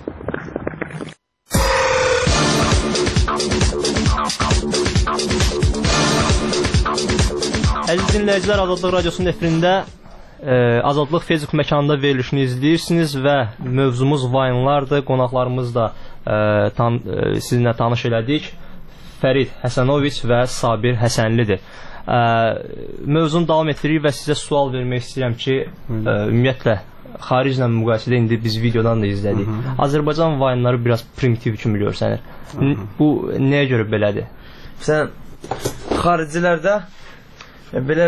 Speaker 1: Əziz dinləyicilər, Azadlıq Radiosunun efirində Azadlıq Facebook məkanında verilişini izləyirsiniz və mövzumuz Vine'lardır. Qonaqlarımız da sizinlə tanış elədik. Fərid Həsənoviç və Sabir Həsənlidir. Mövzunu davam etdiririk və sizə sual vermək istəyirəm ki, ümumiyyətlə xariclə müqayisədə indi biz videodan da izlədik. Azərbaycan vayınları biraz primitiv kimi görsənir. Bu nəyə görə belədir?
Speaker 2: Məsələn, xaricilərdə belə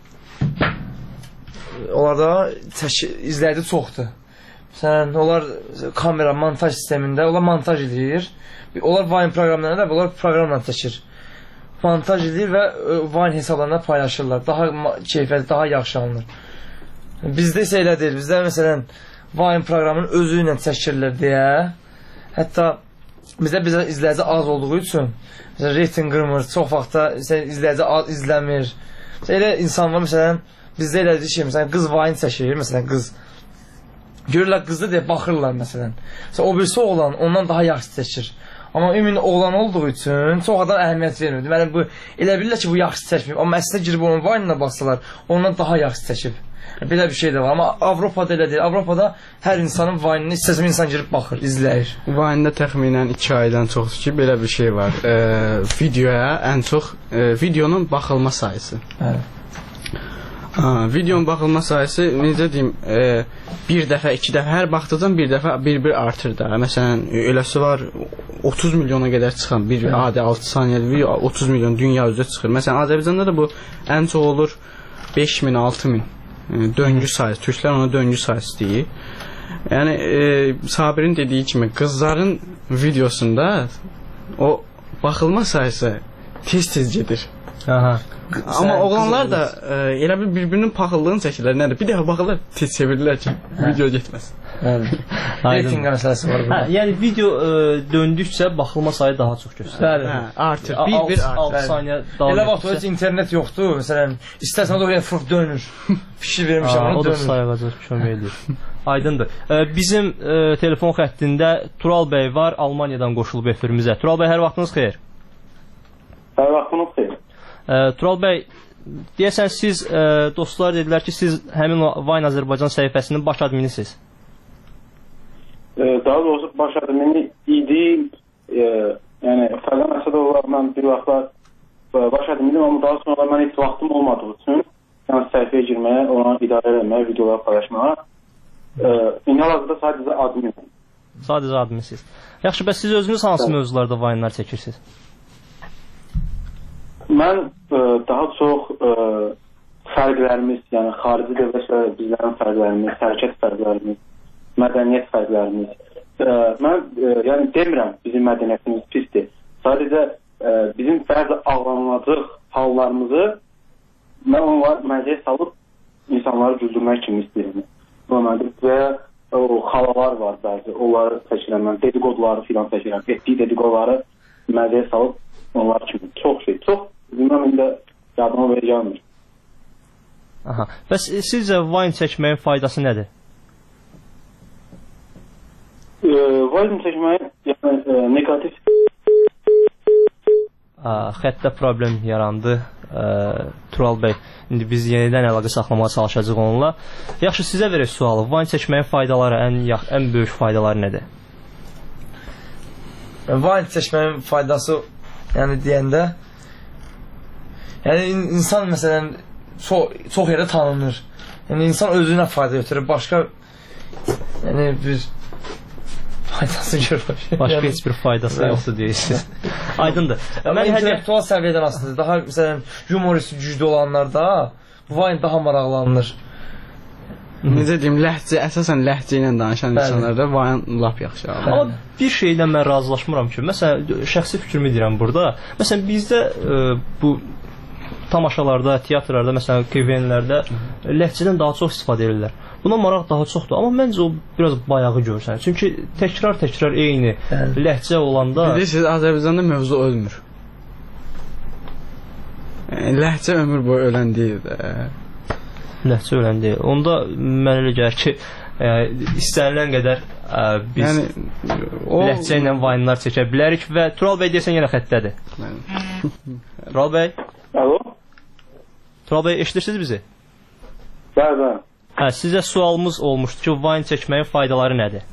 Speaker 2: onlarda izləyici çoxdur. Məsələn, onlar kamera, montaj sistemində, onlar montaj edir. Onlar Vine proqramlarında da, onlar proqramla çəkir. Montaj edir və Vine hesablarına paylaşırlar. Daha keyfiyyətli, daha yaxşı alınır. Bizdə isə elə deyil. Bizdə məsələn Vine proqramının özü ilə çəkirilir deyə. Hətta bizdə izləyici az olduğu üçün reyting qırmır, çox vaxtda izləyici az izləmir. Elə insan var, məsələn, bizdə elə deyir ki, məsələn, qız Vine çəkir, məsələn, qız görürlər qızda deyə baxırlar, məsələn. O birisi oğlan ondan daha yaxşı çəkir. Amma ümumi oğlan olduğu üçün çox adam əhəmiyyət vermir. Deməli, bu elə bilirlər ki, bu yaxşı çəkmir. Amma əslində girib onun Vine-ına baxsalar, ondan daha yaxşı çəkib. Belə bir şey də var. Amma Avropada elə deyil. Avropada hər insanın Vine-ini istəsəm insan girib baxır, izləyir.
Speaker 3: Vine-də təxminən 2 aydan çoxdur ki, belə bir şey var. Videoya ən çox videonun baxılma sayısı. Videonun baxılma sayısı, necə deyim, bir dəfə, 2 dəfə, hər baxdıqdan bir dəfə bir artır da. Məsələn, eləsi var 30 milyona qədər çıxan bir adi 6 saniyəli video 30 milyon dünya üzrə çıxır. Məsələn, Azərbaycanda da bu ən çox olur 5000, 6000 döngü sayısı. Türklər ona döngü sayısı deyir. Yəni, Sabirin dediyi kimi, qızların videosunda o baxılma sayısı tez-tez gedir. Amma oğlanlar da elə bir-birinin paxıllığını çəkirlər. Nədir? Bir dəfə baxırlar, tez çevirirlər ki, video getməsin.
Speaker 2: Reytinq məsələsi var burada.
Speaker 1: Yəni, video döndükcə baxılma sayı daha çox göstərir.
Speaker 3: Artır. Bir
Speaker 1: 6 saniyə daha
Speaker 2: elə vaxt heç internet yoxdur. Məsələn, istərsən oraya fırq dönür. Fikir vermişəm, onu dönür.
Speaker 1: O da sayğacaq kömək edir. Aydındır. Bizim telefon xəttində Tural bəy var, Almaniyadan qoşulub efirimizə. Tural bəy, hər vaxtınız xeyir.
Speaker 14: Hər vaxtınız xeyir.
Speaker 1: Tural bəy, deyəsən siz, dostlar dedilər ki, siz həmin Vine Azərbaycan səhifəsinin baş adminisiniz.
Speaker 14: Daha doğrusu baş admini idi. Yəni, Fərqan Əsədovlarla bir vaxtlar baş adminim, amma daha sonra mən heç vaxtım olmadığı üçün yəni səhifəyə girməyə, ona idarə eləməyə, videolar paylaşmağa İnhal-hazırda sadəcə adminim.
Speaker 1: Sadəcə adminsiniz. Yaxşı, bəs siz özünüz hansı mövzularda Vine-lar çəkirsiniz?
Speaker 14: Mən daha çox fərqlərimiz, yəni xarici dövlətlərlə bizlərin fərqlərimiz, hərəkət fərqlərimiz, mədəniyyət fərqlərimiz. Mən yəni demirəm bizim mədəniyyətimiz pisdir. Sadəcə bizim bəzi ağlanılacaq hallarımızı mən onları məziyə salıb insanları güldürmək kimi istəyirəm. Və o xalalar var bəzi, onları çəkirəm mən, dedikoduları filan çəkirəm, etdiyi dedikoduları məziyə salıb onlar kimi çox şey, çox bilməm indi yadıma belə gəlmir.
Speaker 1: Bəs sizcə Vine çəkməyin faydası nədir?
Speaker 14: Vine çəkməyin yəni negativ
Speaker 1: xəttdə problem yarandı. Tural bəy, indi biz yenidən əlaqə saxlamağa çalışacağıq onunla. Yaxşı, sizə verək sualı. Vine çəkməyin faydaları, ən böyük faydaları nədir?
Speaker 2: Vine çəkməyin faydası, yəni deyəndə, yəni insan məsələn çox yerdə tanınır. Yəni insan özünə fayda götürür, başqa yəni bir faydası görür.
Speaker 1: Başqa heç bir faydası yoxdur deyirsiniz. Aydındır.
Speaker 2: Mən intellektual səviyyədən aslında daha məsələn humorist güclü olanlarda Vine daha maraqlanır.
Speaker 3: Necə deyim, əsasən ləhcə ilə danışan insanlarda Vine lap yaxşı.
Speaker 1: Amma bir şeydən mən razılaşmıram ki, məsələn, şəxsi fikrimi deyirəm burada. Məsələn, bizdə bu tamaşalarda, teatrlarda, məsələn, KVN-lərdə ləhcədən daha çox istifadə edirlər. Buna maraq daha çoxdur, amma məncə o biraz bayağı görsənir. Çünki təkrar eyni ləhcə olanda...
Speaker 3: Bilirsiniz, Azərbaycanda mövzu ölmür. Ləhcə ömür boyu ölən deyil də.
Speaker 1: Ləhcə ölən deyil. Onda mən elə gəlir ki, istənilən qədər biz ləhcə ilə Vine-lar çəkə bilərik və Tural bəy deyəsən yenə xəttədir. Tural bəy?
Speaker 14: Alo?
Speaker 1: Tural bəy, eşidirsiniz bizi?
Speaker 14: Bəli.
Speaker 1: Sizə sualımız olmuşdu ki, Vine çəkməyin faydaları nədir?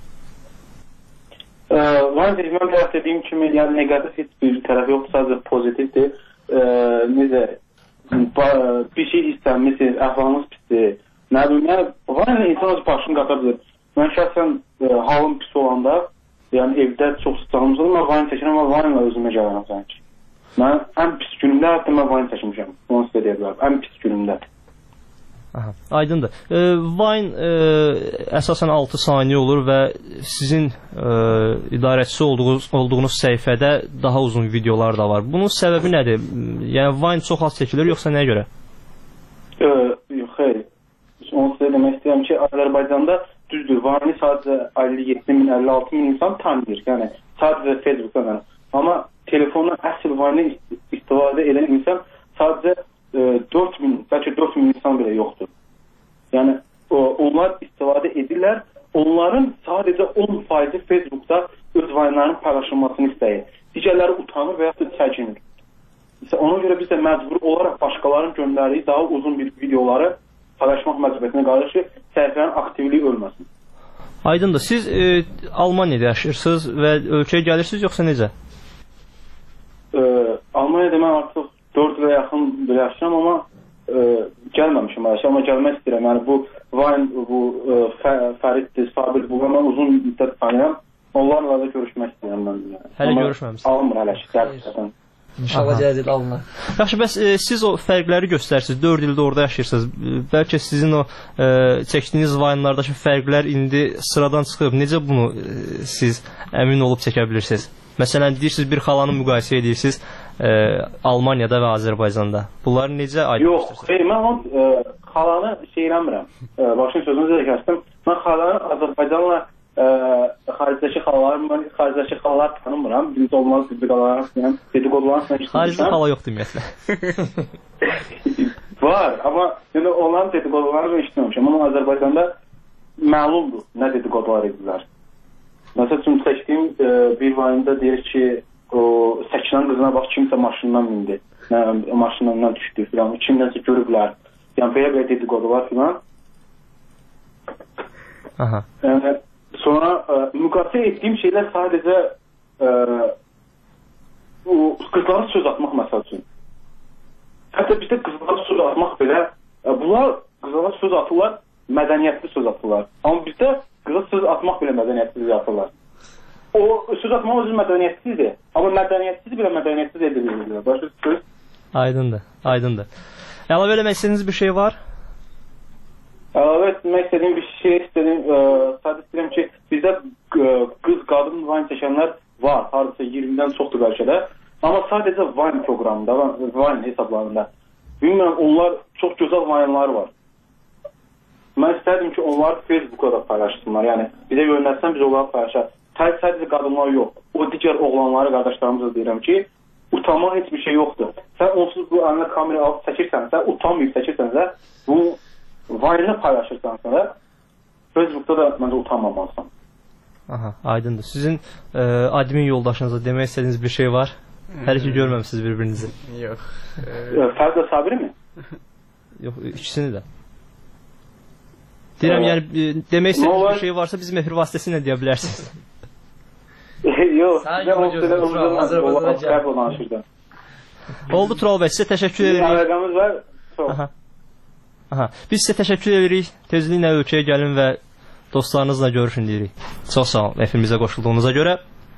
Speaker 14: Vine çəkməyin tərəf dediyim kimi, yəni negativ heç bir tərəf yoxdur, sadəcə pozitivdir. Necə, bir şey istənmisiniz, əhvalınız pisdir. Nə bilim, yəni Vine insan öz başını qata bilir. Mən şəxsən halım pis olanda, yəni evdə çox sıcağımız olur, mən Vine çəkirəm və Vine-la özümə gəlirəm sanki. Mən ən pis günümdə hətta mən Vine çəkmişəm. Onu sizə deyə bilərəm. Ən pis günümdə.
Speaker 1: Aha, aydındır. Vine əsasən 6 saniyə olur və sizin idarəçisi olduğunuz səhifədə daha uzun videolar da var. Bunun səbəbi nədir? Yəni Vine çox az çəkilir, yoxsa nəyə görə?
Speaker 14: Yox, xeyr. Onu sizə demək istəyirəm ki, Azərbaycanda düzdür, Vine-i sadəcə 57 min, 56 min insan tanıyır. Yəni, sadəcə Facebook'dan. Amma telefondan əsl Vine-i istifadə edən insan sadəcə 4 min, bəlkə 4 min insan belə yoxdur. Yəni, onlar istifadə edirlər. Onların sadəcə 10% Facebook'da öz Vine-ların paylaşılmasını istəyir. Digərləri utanır və yaxud da çəkinir. Ona görə biz də məcbur olaraq başqalarının göndərdiyi daha uzun bir videoları paylaşmaq məcburiyyətinə qalır ki, səhifənin aktivliyi ölməsin.
Speaker 1: Aydındır. Siz Almaniyada yaşayırsınız və ölkəyə gəlirsiniz, yoxsa necə?
Speaker 14: Almaniyada mən artıq 4 ilə yaxın yaşayıram, amma gəlməmişim. Amma gəlmək istəyirəm. Yəni bu Vine, bu Fəriddir, Sabir, bu mən uzun müddət tanıyam. Onlarla da görüşmək istəyirəm mən.
Speaker 1: Hələ görüşməmişsiniz?
Speaker 14: Almır hələ şəkildə.
Speaker 2: İnşallah gələcək alınır.
Speaker 1: Yaxşı, bəs siz o fərqləri göstərsiniz, 4 ildə orada yaşayırsınız. Bəlkə sizin o çəkdiyiniz Vine-lardakı fərqlər indi sıradan çıxıb. Necə bunu siz əmin olub çəkə bilirsiniz? Məsələn, deyirsiniz, bir xalanı müqayisə edirsiniz Almaniyada və Azərbaycanda. Bunları necə aydınlaşdırırsınız?
Speaker 14: Yox, xeyr, mən xalanı eləmirəm. Başın sözünüzü də kəsdim. Mən xalanı Azərbaycanla xaricdəki xalalar tanımıram. Bizdə olmaz dedikodularla
Speaker 1: xaricdə xala yoxdur ümumiyyətlə.
Speaker 14: Var, amma onların dedikodularını işləməmişəm. Amma Azərbaycanda məlumdur nə dedikodular edirlər. Məsəl üçün çəkdiyim bir Vine-da deyir ki, o Səkinən qızına bax, kimsə maşından mindi, maşından düşdü filan, kimdənsə görüblər. Yəni belə dedikodular filan. Yəni sonra müqayisə etdiyim şeylər sadəcə qızlara söz atmaq məsəl üçün. Hətta bizdə qızlara söz atmaq belə, bunlar qızlara söz atırlar, mədəniyyətli söz atırlar. Amma bizdə qıza söz atmaq belə mədəniyyətsiz atırlar. O söz atmaq özü mədəniyyətsizdir, amma mədəniyyətsiz belə mədəniyyətsiz edilir. Başqa söz?
Speaker 1: Aydındır, aydındır. Əlavə eləmək istədiyiniz bir şey var?
Speaker 14: Əlavə etmək istədiyim bir şey sadəcə istəyirəm ki, bizdə qız, qadın Vine çəkənlər var, hardasa 20-dən çoxdur bəlkə də. Amma sadəcə Vine proqramında, Vine hesablarında. Bilmirəm, onlar çox gözəl Vine-lar var. Mən istərdim ki, onları Facebook'a da paylaşsınlar. Yəni, bizə yönəlsən, biz onları paylaşaq. Sadəcə qadınlar yox. O digər oğlanları, qardaşlarımıza deyirəm ki, utanmaq heç bir şey yoxdur. Sən onsuz bu əlinə kamera alıb çəkirsənsə, utanmayıb çəkirsənsə, bu Vine-ı paylaşırsansə da, Facebook'da da məncə utanmamalısan.
Speaker 1: Aha, aydındır. Sizin admin yoldaşınıza demək istədiyiniz bir şey var? Hələ ki görməmişsiniz bir-birinizi.
Speaker 3: Yox.
Speaker 14: Fərdə Sabiri mi?
Speaker 1: Yox, ikisini də. Deyirəm, yəni demək istədiyiniz bir şey varsa bizim efir vasitəsilə deyə bilərsiniz.
Speaker 14: Yox,
Speaker 1: oldu Tural bəy, sizə təşəkkür edirik.
Speaker 14: Əlaqəmiz var.
Speaker 1: Aha. Biz sizə təşəkkür edirik. Tezliklə ölkəyə gəlin və dostlarınızla görüşün deyirik. Çox sağ olun efimizə qoşulduğunuza görə.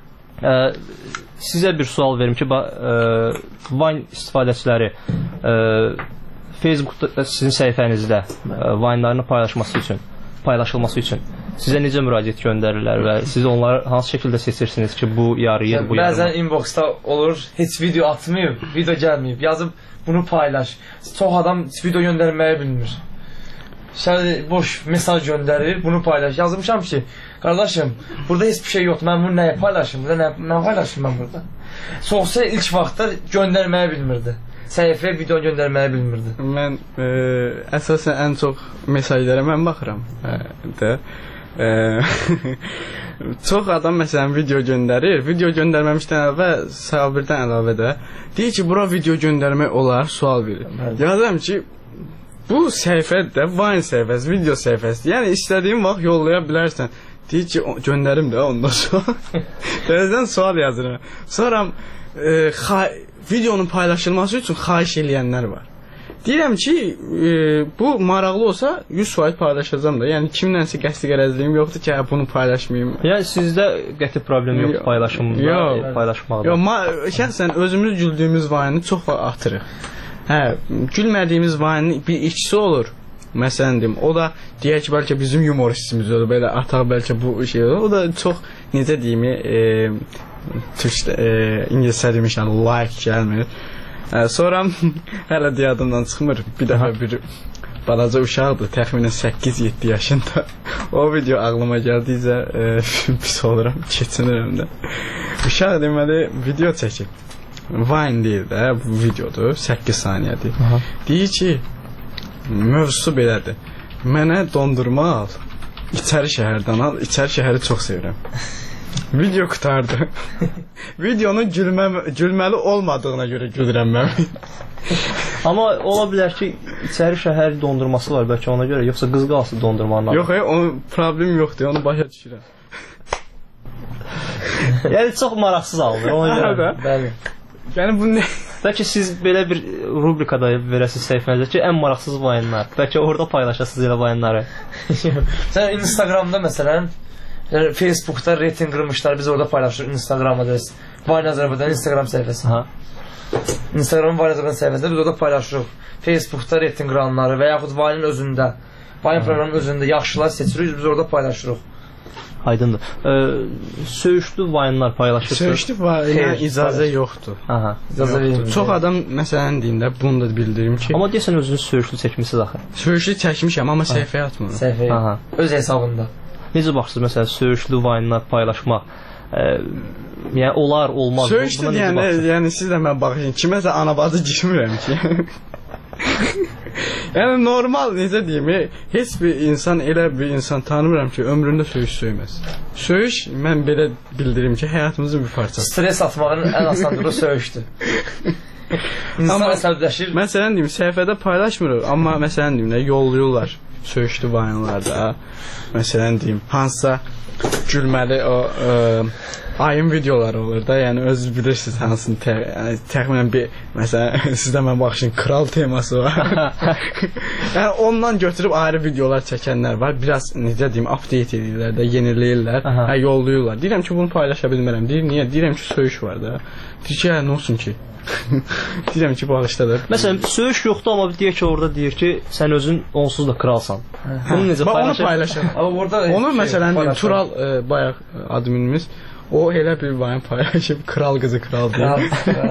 Speaker 1: Sizə bir sual verim ki, Vine istifadəçiləri Facebookda sizin səhifənizdə Vine-larını paylaşılması üçün sizə necə müraciət göndərirlər və siz onları hansı şəkildə seçirsiniz ki, bu yarıyır, bu yarımır?
Speaker 2: Bəzən inboxda olur, heç video atmayıb, video gəlməyib, yazıb bunu paylaş. Çox adam video göndərməyi bilmir. Şələ boş mesaj göndərir, bunu paylaş. Yazmışam ki, qardaşım, burada heç bir şey yoxdur, mən bunu nəyə paylaşım, nə paylaşım mən burada? Çoxsa ilk vaxtda göndərməyi bilmirdi. Səhifəyə video göndərməyi bilmirdi.
Speaker 3: Mən əsasən ən çox mesajlara mən baxıram. Çox adam məsələn video göndərir. Video göndərməmişdən əvvəl Sabirdən əlavə də deyir ki, bura video göndərmək olar, sual verir. Yazıram ki, bu səhifədə Vine səhifəsi, video səhifəsi. Yəni istədiyin vaxt yollaya bilərsən. Deyir ki, göndərim də ondan sonra. Bəzən sual yazıram. Sonra videonun paylaşılması üçün xahiş eləyənlər var. Deyirəm ki, bu maraqlı olsa 100% paylaşacağam da. Yəni kimlənsə qəsdi qərəzliyim yoxdur ki, bunu paylaşmayım.
Speaker 1: Yəni sizdə qəti problem yoxdur paylaşmaqda.
Speaker 3: Yox, şəxsən özümüz güldüyümüz Vine'ı çox atırıq. Hə, gülmədiyimiz Vine'ın bir ikisi olur. Məsələn deyim, o da deyək ki, bəlkə bizim humoristimiz olur, belə ataq bəlkə bu şey olur. O da çox, necə deyim, İngiliscə demişəm, like gəlmir. Sonra hələ deyadımdan çıxmır, bir dəfə bir balaca uşaqdır, təxminən 8-7 yaşında. O video ağlıma gəldiycə pis oluram, keçinirəm də. Uşaq deməli video çəkib. Vine deyil də, bu videodur, 8 saniyədir. Deyir ki, mövzusu belədir. Mənə dondurma al, İçəri şəhərdən al, İçəri şəhəri çox sevirəm. Video qutardı. Videonun gülməli olmadığına görə gülürəm mən.
Speaker 1: Amma ola bilər ki, İçəri şəhər dondurması var bəlkə ona görə, yoxsa qız qalsı dondurmanın adı.
Speaker 3: Yox, onun problem yoxdur, onu başa düşürəm.
Speaker 1: Yəni çox maraqsız alınır ona görə.
Speaker 3: Bəli. Yəni bu nə?
Speaker 1: Bəlkə siz belə bir rubrikada verəsiniz səhifənizdə ki, ən maraqsız Vine'lar. Bəlkə orada paylaşasınız elə Vine'ları.
Speaker 2: Sən Instagramda məsələn, Facebook'ta reyting qırmışlar, biz orada paylaşırıq Instagram'da da. Vine Azərbaycan Instagram səhifəsi. Instagram'ın Vine Azərbaycan səhifəsində biz orada paylaşırıq. Facebook'ta reyting qıranları və yaxud Vine'in özündə, Vine proqramının özündə yaxşılar seçirik, biz orada paylaşırıq.
Speaker 1: Aydındır. Söyüşlü Vine'lar paylaşırsınız.
Speaker 3: Söyüşlü Vine'lar icazə yoxdur.
Speaker 1: İcazə verilmir.
Speaker 3: Çox adam məsələn deyində, bunu da bildirim ki.
Speaker 1: Amma deyəsən özünüz söyüşlü çəkmisiniz axı.
Speaker 3: Söyüşlü çəkmişəm, amma səhifəyə atmıram.
Speaker 2: Səhifəyə. Öz hesabında.
Speaker 1: Necə baxırsınız məsələn söyüşlü Vine'lar paylaşmaq? Yəni olar, olmaz.
Speaker 3: Söyüşlü yəni siz də mən baxın, kiməsə anabazı girmirəm ki. Yəni normal, necə deyim, heç bir insan, elə bir insan tanımıram ki, ömründə söyüş söyməz. Söyüş, mən belə bildirim ki, həyatımızın bir parçası.
Speaker 2: Stres atmağın ən asandığı söyüşdür. İnsan əsəbləşir.
Speaker 3: Məsələn deyim, səhifədə paylaşmırıq, amma məsələn deyim, yollayırlar söyüşlü Vine'larda. Məsələn deyim, hansısa gülməli o ayın videoları olur da, yəni özünüz bilirsiniz hansını, təxminən bir, məsələn, sizdə mən baxışın kral teması var. Yəni ondan götürüb ayrı videolar çəkənlər var, biraz, necə deyim, update edirlər də, yeniləyirlər, yollayırlar. Deyirəm ki, bunu paylaşa bilmərəm, deyir, niyə? Deyirəm ki, söyüş var da. Deyir ki, nə olsun ki? Deyirəm ki, bağışdadır.
Speaker 1: Məsələn, söyüş yoxdur, amma deyək ki, orada deyir ki, sən özün onsuz da kralsan. Bunu necə
Speaker 3: paylaşır? Onu məsələn, Tural bayaq adminimiz, o elə bir Vine paylaşıb, kral qızı kral deyir.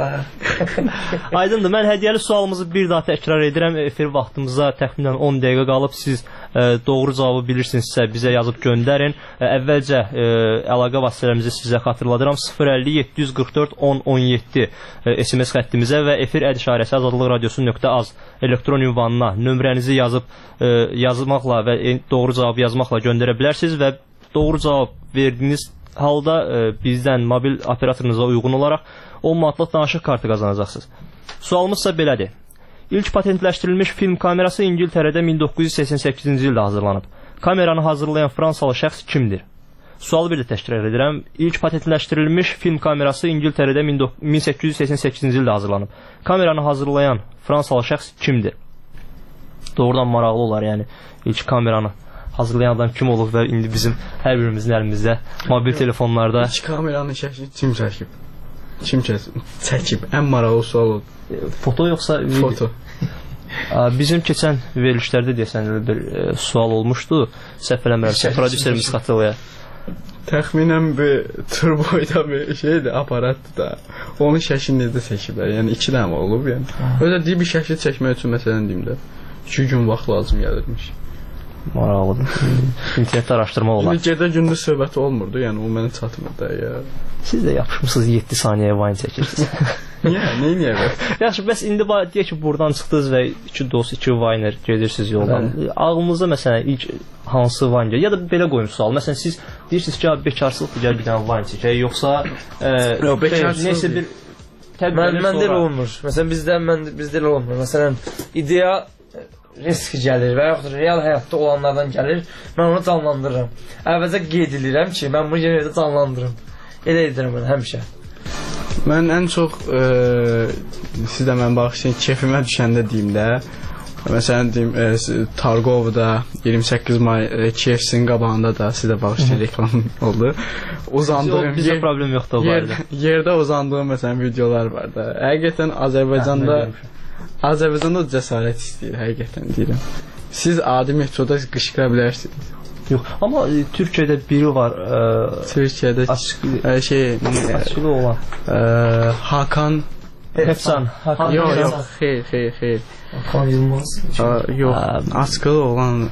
Speaker 1: Aydındır, mən hədiyyəli sualımızı bir daha təkrar edirəm. Efir vaxtımıza təxminən 10 dəqiqə qalıb. Siz doğru cavabı bilirsinizsə bizə yazıb göndərin. Əvvəlcə əlaqə vasitələrimizi sizə xatırladıram. 050 744 1017 SMS xəttimizə və efir @işarəsi azadlıqradiosu.az elektron ünvanına nömrənizi yazmaqla və doğru cavabı yazmaqla göndərə bilərsiniz və doğru cavab verdiyiniz halda bizdən mobil operatorunuz'a uyğun olaraq 10 manatlıq danışıq kartı qazanacaqsınız. Sualımız isə belədir. İlk patentləşdirilmiş film kamerası İngiltərədə 1988-ci ildə hazırlanıb. Kameranı hazırlayan Fransalı şəxs kimdir? Sualı bir də təkrar edirəm. İlk patentləşdirilmiş film kamerası İngiltərədə 1888-ci ildə hazırlanıb. Kameranı hazırlayan Fransalı şəxs kimdir? Doğrudan maraqlı olar, yəni ilk kameranı hazırlayan adam kim olub və indi bizim hər birimizin əlimizdə mobil telefonlarda.
Speaker 3: İlk kameranın şəklini kim çəkib? Kim çəkib? Ən maraqlı sual oldu.
Speaker 1: Foto yoxsa video?
Speaker 3: Foto.
Speaker 1: Bizim keçən verilişlərdə deyəsən bir sual olmuşdu. Səhv eləmirəmsə, prodüserimiz xatırlayır.
Speaker 3: Təxminən bir turboyda bir şeydir, aparatdır da. Onun şəklini necə çəkiblər? Yəni 2 dənə olub, yəni. Öyle deyib bir şəkli çəkmək üçün məsələn deyim də 2 gün vaxt lazım gəlirmiş.
Speaker 1: Maraqlıdır. İnternetdə araşdırma olar.
Speaker 3: Gecə gündüz söhbəti olmurdu, yəni o mənə çatmırdı ya.
Speaker 1: Siz də yapışmısınız 7 saniyəyə Vine çəkirsiniz.
Speaker 3: Niyə?
Speaker 1: Yaxşı, bəs indi deyək ki, buradan çıxdınız və 2 dost, 2 Viner gedirsiniz yoldan. Ağlınızda məsələn ilk hansı Vine gəlir? Ya da belə qoyum sual. Məsələn siz deyirsiniz ki, bekarsılıqdır, gəl bir dənə Vine çəkək, yoxsa neysə bir
Speaker 2: Məndə elə olmur. Məsələn bizdə elə olmur. Məsələn ideya risk gəlir və yaxud real həyatda olanlardan gəlir, mən onu canlandırıram. Əvvəlcə qeyd edirəm ki, mən bunu yenə də canlandırım. Elə edirəm bunu həmişə.
Speaker 3: Mən ən çox siz də mən baxışın keyfimə düşəndə deyim də, Məsələn deyim, Targovda 28 may KFC-nin qabağında da sizə bağışlayır reklam oldu. Uzandığım
Speaker 1: bizə problem yoxdur o barədə.
Speaker 3: Yerdə uzandığım məsələn videolar var da. Həqiqətən Azərbaycanda cəsarət istəyir, həqiqətən deyirəm. Siz adi metroda qışqıra bilərsiniz.
Speaker 1: Yox, amma Türkiyədə biri var.
Speaker 3: Türkiyədə
Speaker 1: açılı olan.
Speaker 3: Hakan
Speaker 1: Hepsan.
Speaker 3: Yox, xeyr.
Speaker 2: Hakan Yılmaz.
Speaker 3: Yox, açıqlı olan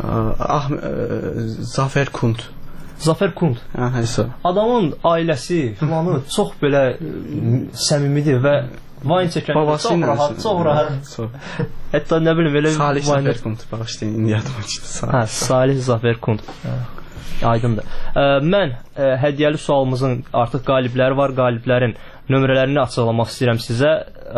Speaker 3: Zafer Kunt.
Speaker 1: Zafer Kunt. Adamın ailəsi filanı çox belə səmimidir və Vine çəkəndə çox rahat. Hətta nə bilim elə
Speaker 3: Salih Zafer Kunt bağışlayın, indi yadıma çıxdı.
Speaker 1: Salih Zafer Kunt. Aydındır. Mən hədiyyəli sualımızın artıq qalibləri var. Qaliblərin nömrələrini açıqlamaq istəyirəm sizə.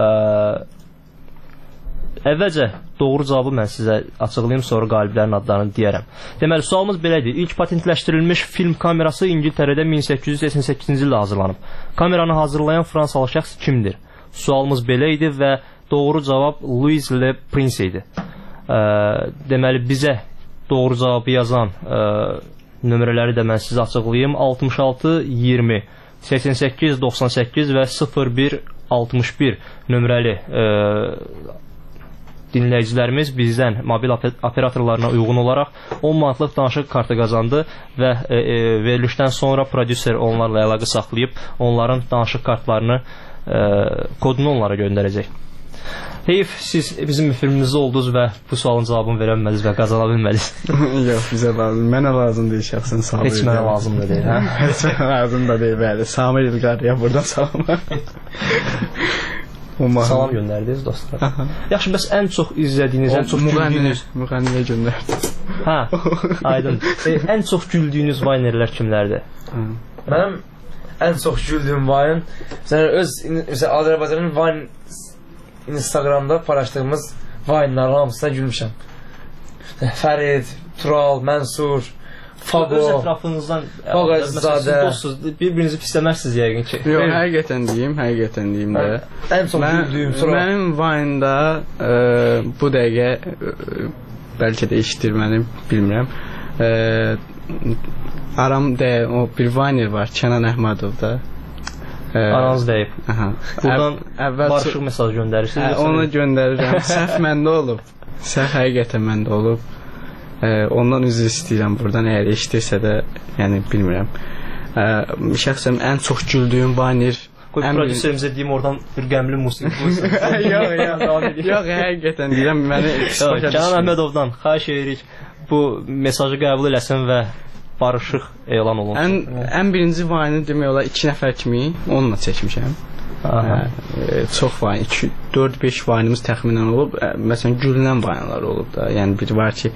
Speaker 1: Əvvəlcə doğru cavabı mən sizə açıqlayım, sonra qaliblərin adlarını deyərəm. Deməli, sualımız belədir. İlk patentləşdirilmiş film kamerası İngiltərədə 1888-ci ildə hazırlanıb. Kameranı hazırlayan fransalı şəxs kimdir? Sualımız belə idi və doğru cavab Louis Le Prince idi. Deməli, bizə doğru cavabı yazan nömrələri də mən sizə açıqlayayım. 66 20 88 98 və 01 61 nömrəli dinləyicilərimiz bizdən mobil operatorlarına uyğun olaraq 10 manatlıq danışıq kartı qazandı və verilişdən sonra prodüser onlarla əlaqə saxlayıb onların danışıq kartlarını kodunu onlara göndərəcək. Heyf, siz bizim filmimizdə oldunuz və bu sualın cavabını verəmədiniz və qazana bilmədiniz.
Speaker 3: Yox, bizə lazım. Mənə lazım deyil şəxsən.
Speaker 1: Heç mənə lazım da deyil.
Speaker 3: Heç mənə lazım da deyil, bəli. Samir İlqarıya buradan salam.
Speaker 1: Salam göndərdiniz dostlar. Yaxşı, bəs ən çox izlədiyiniz, ən çox güldüyünüz...
Speaker 3: Müğənniyə göndərdim.
Speaker 1: Hə, aydın. Ən çox güldüyünüz Vaynerlər kimlərdir?
Speaker 2: Mənim ən çox güldüyüm Vayne, Azərbaycanın Vayne Instagramda paylaşdığımız Vayne'ların hamısına gülmüşəm. Fərid, Tural, Mənsur, Fago,
Speaker 1: öz ətrafınızdan dostsuz, bir-birinizi pisləməzsiniz yəqin ki.
Speaker 3: Yox, həqiqətən deyim də.
Speaker 2: Ən çox güldüyüm Tural.
Speaker 3: Mənim Vayne'da bu dəqiqə bəlkə də eşitir məni, bilmirəm. Aramda o bir Vayner var, Kənan Əhmədovda.
Speaker 1: Aranız deyib. Buradan barışıq mesaj göndərirsiniz.
Speaker 3: Onu göndərirəm. Səhv məndə olub. Səhv həqiqətən məndə olub. Ondan üzr istəyirəm buradan, əgər eşidirsə də, yəni bilmirəm. Şəxsən ən çox güldüyüm Vayner.
Speaker 1: Qoy prodüserimizə deyim, oradan bir qəmli musiqi qoysun.
Speaker 3: Yox, həqiqətən deyirəm, məni
Speaker 1: Kənan Əhmədovdan xahiş edirik, bu mesajı qəbul eləsin və barışıq elan olunsun.
Speaker 3: Ən birinci Vayne'ı demək olar 2 nəfər kimi onunla çəkmişəm. Çox Vayne, 4-5 Vayne'ımız təxminən olub. Məsələn, gülünən Vayne'lar olub da. Yəni bir var ki,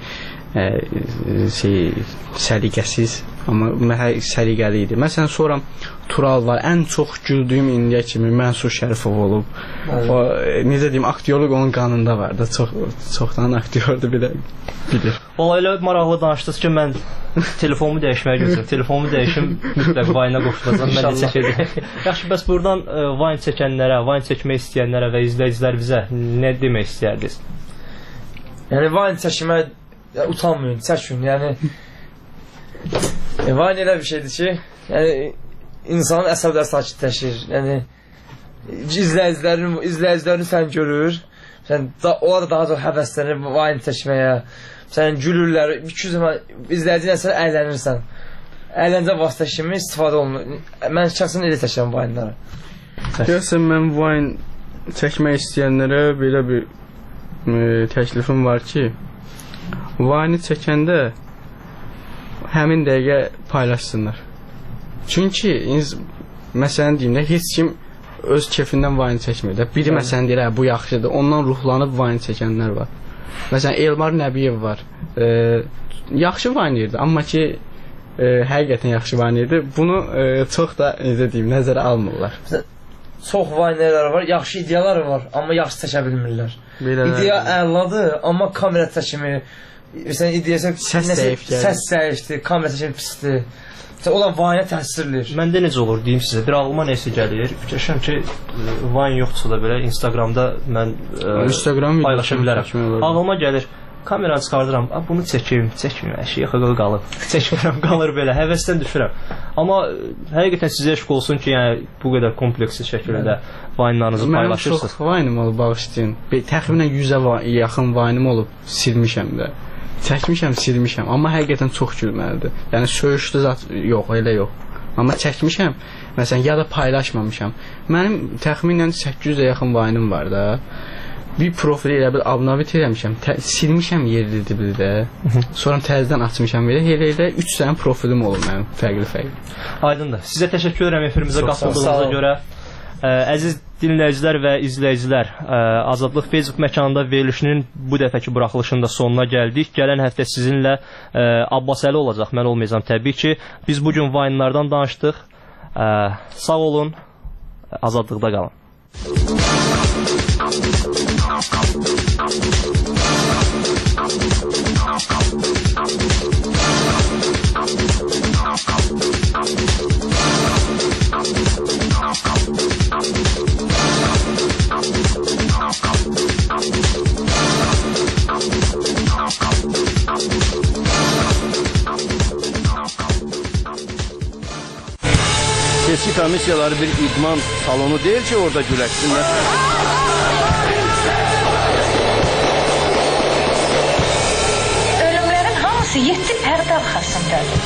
Speaker 3: səliqəsiz, amma səliqəli idi. Məsələn, sonra Tural var. Ən çox güldüyüm indiyə kimi Mənsur Şərifov olub. O, necə deyim, aktyorluq onun qanında var da. Çoxdan aktyordur, bilir.
Speaker 1: Valla elə maraqlı danışdınız ki, mən telefonumu dəyişməyə gözləyirəm. Telefonumu dəyişim, mütləq Vayne'a qoşulacam. Mən də çəkəcəm. Yaxşı, bəs buradan Vayne çəkənlərə, Vayne çəkmək istəyənlərə və izləyicilərimizə nə demək istəyərdiniz?
Speaker 2: Yəni, Vayne çəkmək utanmayın, çəkin. Yəni, Vayne elə bir şeydir ki, yəni, insanın əsəbləri sakitləşir. Yəni, izləyicilərini sən görür. Onlar da daha çox həvəslənir Vayne çəkməyə. Sən gülürlər, 200 zaman izləyiciylə sən əylənirsən. Əyləncə vasitə kimi istifadə olunur. Mən şəxsən elə çəkirəm Vayne'ları.
Speaker 3: Görsən, mən Vayne çəkmək istəyənlərə belə bir təklifim var ki, Vayne çəkəndə həmin dəqiqə paylaşsınlar. Çünki, məsələn deyim də, heç kim öz kefindən Vayne çəkmir də. Biri məsələn deyir, bu yaxşıdır, ondan ruhlanıb Vayne çəkənlər var. Məsələn, Elmar Nəbiyev var. Yaxşı Vayne'dir, amma ki, həqiqətən yaxşı Vayne'dir. Bunu çox da, necə deyim, nəzərə almırlar.
Speaker 2: Çox Vayne'lər var, yaxşı ideyalar var, amma yaxşı çəkə bilmirlər. İdeya əladır, amma kamera çəkimi, Sən deyəsən səs dəyişdi, kamera çəkən pisdir. O da Vine-ə təsirləyir.
Speaker 1: Məndə necə olur deyim sizə, bir ağlıma nəsə gəlir. Fikirləşirəm ki, Vine yoxdursa da belə Instagramda mən paylaşa bilərəm. Ağlıma gəlir, kameranı çıxardıram, bunu çəkim, əşi yaxı qalıb. Çəkmirəm, qalır belə, həvəsdən düşürəm. Amma həqiqətən sizə eşq olsun ki, yəni bu qədər kompleksiz şəkildə Vine-larınızı paylaşırsınız.
Speaker 3: Mənim çox Vine-im olub, bağışlayın. Təxminən 100-ə yaxın Vine-im olub, silmişəm də. Çəkmişəm, silmişəm, amma həqiqətən çox gülməlidir. Yəni söyüşlü zat yox, elə yox. Amma çəkmişəm, məsələn, ya da paylaşmamışam. Mənim təxminən 800-ə yaxın Vine-im var da. Bir profili elə bir abunavit eləmişəm, silmişəm yerli dildə. Sonra təzədən açmışam elə 3 dənə profilim olub mənim, fərqli.
Speaker 1: Aydındır. Sizə təşəkkür edirəm efirimizə qatıldığınıza görə. Əziz dinləyicilər və izləyicilər, Azadlıq Facebook məkanında verilişinin bu dəfəki buraxılışında sonuna gəldik. Gələn həftə sizinlə Abbasəli olacaq, mən olmayacağam təbii ki. Biz bugün Vine-lardan danışdıq. Sağ olun, azadlıqda qalın.
Speaker 15: Seçki komissiyaları bir idman salonu değil ki orada güləşsinlər.
Speaker 16: Ölümlərin hamısı 7 pərdə arxasındadır.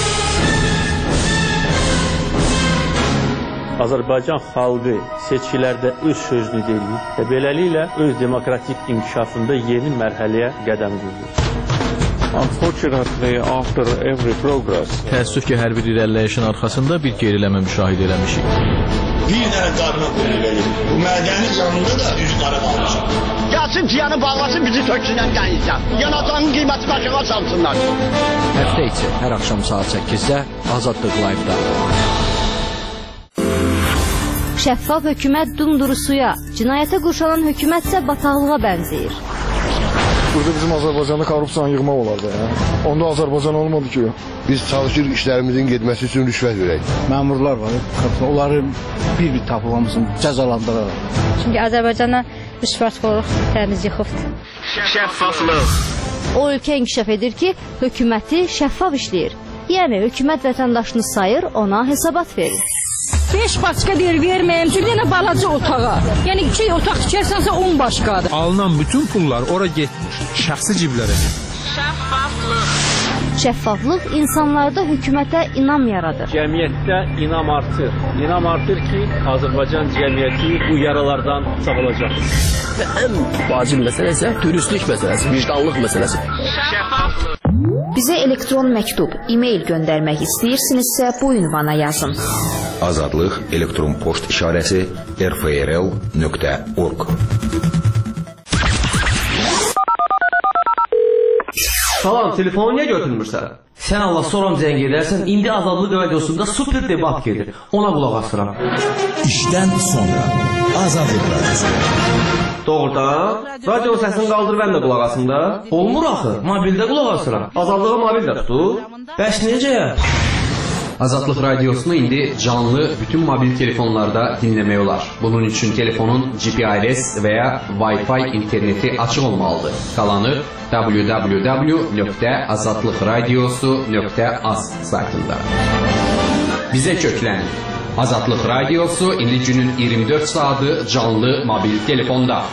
Speaker 7: Azərbaycan xalqı seçkilərdə öz sözünü deyir və beləliklə öz demokratik inkişafında yeni mərhələyə qədəm qoyur.
Speaker 17: Unfortunately, after every progress,
Speaker 18: təəssüf ki, hər bir irəliləyişin arxasında bir geriləmə müşahidə eləmişik.
Speaker 6: Bir dənə qarına qoyulur. Bu mədəni canında da üz qara qalmışıq. Gəlsin ciyanı bağlasın, bizi töksünən qəyizdən. Yanacağının qiyməti başına salsınlar.
Speaker 19: Həftə içi hər axşam saat 8-də Azadlıq Live-da.
Speaker 20: Şəffaf hökumət dumduru suya, cinayətə qurşalan hökumət isə bataqlığa bənzəyir.
Speaker 21: Burada bizim Azərbaycanda korrupsiyanı yığmaq olardı ya. Onda Azərbaycan olmadı ki.
Speaker 22: Biz çalışır işlərimizin getməsi üçün rüşvət verək.
Speaker 23: Məmurlar var, onları bir tapıb hamısını cəzalandırarlar.
Speaker 24: Çünki Azərbaycana rüşvətxorluq təmiz yıxıbdır.
Speaker 15: Şəffaflıq.
Speaker 20: O ölkə inkişaf edir ki, hökuməti şəffaf işləyir. Yəni hökumət vətəndaşını sayır, ona hesabat verir.
Speaker 24: 5 başqa deyir verməyəm, çünki yenə balaca otağa. Yəni 2 otaq tikərsənsə 10 başqadır.
Speaker 17: Alınan bütün pullar ora getmiş, şəxsi ciblərə.
Speaker 20: Şəffaflıq. Şəffaflıq insanlarda hökumətə inam yaradır.
Speaker 7: Cəmiyyətdə inam artır. İnam artır ki, Azərbaycan cəmiyyəti bu yaralardan sağalacaq.
Speaker 4: Və ən vacib məsələ isə dürüstlük məsələsi, vicdanlıq məsələsi.
Speaker 20: Şəffaflıq. Bizə elektron məktub, e-mail göndərmək istəyirsinizsə bu ünvana yazın.
Speaker 25: Azadlıq elektron poçt işarəsi rfrl.org.
Speaker 5: Salam, telefonu niyə götürmürsən? Sən Allah soran zəng edərsən, indi Azadlıq radiosunda super debat gedir. Ona qulaq asıram.
Speaker 26: İşdən sonra Azadlıq radiosu.
Speaker 5: Doğrudan? Radio səsini qaldır, mən də qulaq asım da. Olmur axı, mobildə qulaq asıram. Azadlığı mobildə tutur. Bəs necə?
Speaker 27: Azadlıq radiosunu indi canlı bütün mobil telefonlarda dinləmək olar. Bunun üçün telefonun GPRS və ya Wi-Fi interneti açıq olmalıdır. Qalanı www.azadlıqradiosu.az saytında. Bizə köklənin. Azadlıq radiosu indi günün 24 saatı canlı mobil telefonda.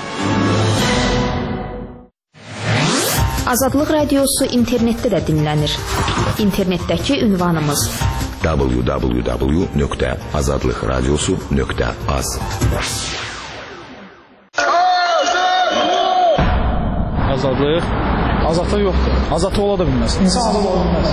Speaker 20: Azadlıq radiosu internetdə də dinlənir. İnternetdəki ünvanımız
Speaker 25: www.azadlıqradiosu.az.
Speaker 23: Azadlıq? Azadlıq yoxdur. Azadlıq ola da bilməz. İnsan azad ola bilməz.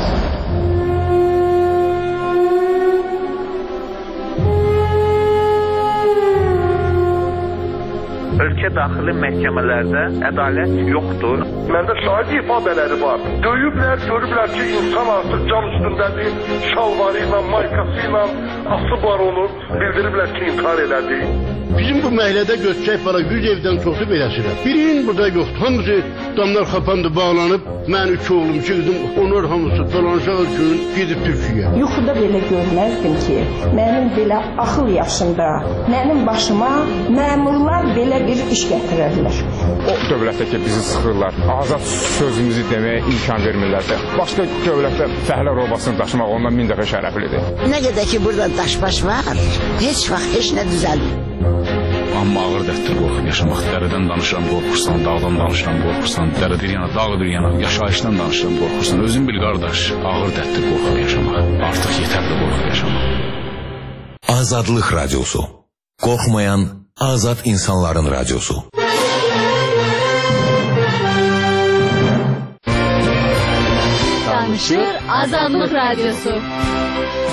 Speaker 28: Ölkə daxili məhkəmələrdə ədalət yoxdur.
Speaker 21: Məndə şahid ifadələri var. Döyüblər, görüblər ki, insan artıq can üstündədir, şalvarı ilə, maykası ilə asıblar onu, bildiriblər ki, intihar elədi.
Speaker 22: Bizim bu məhəllədə götürsək bala 100 evdən çoxdur beləsidir. Birinin burada yoxdur. Hamısı damlar xapandı, bağlanıb. Mən 3 oğlum, 2 qızım, onlar hamısı dolanacaq üçün gedib Türkiyəyə.
Speaker 2: Yuxuda belə görməzdim ki, mənim belə axıl yaşında, mənim başıma məmurlar belə bir iş gətirərlər.
Speaker 17: O dövlətdə ki, bizi sıxırlar, azad sözümüzü deməyə imkan vermirlərsə, başqa dövlətdə fəhlə robasını daşımaq ondan 1000 dəfə şərəflidir.
Speaker 8: Nə qədər ki, burada daşbaş var, heç vaxt heç nə düzəlmir.
Speaker 9: Amma ağır dərddir qorxub yaşamaq. Dərədən danışıram, qorxursan, dağdan danışıram, qorxursan, dərə bir yana, dağ bir yana, yaşayışdan danışıram, qorxursan. Özün bil qardaş, ağır dərddir qorxub yaşamaq. Artıq yetərli qorxub yaşamaq.
Speaker 26: Azadlıq Radyosu. Qorxmayan azad insanların radyosu.
Speaker 20: Danışır Azadlıq Radyosu.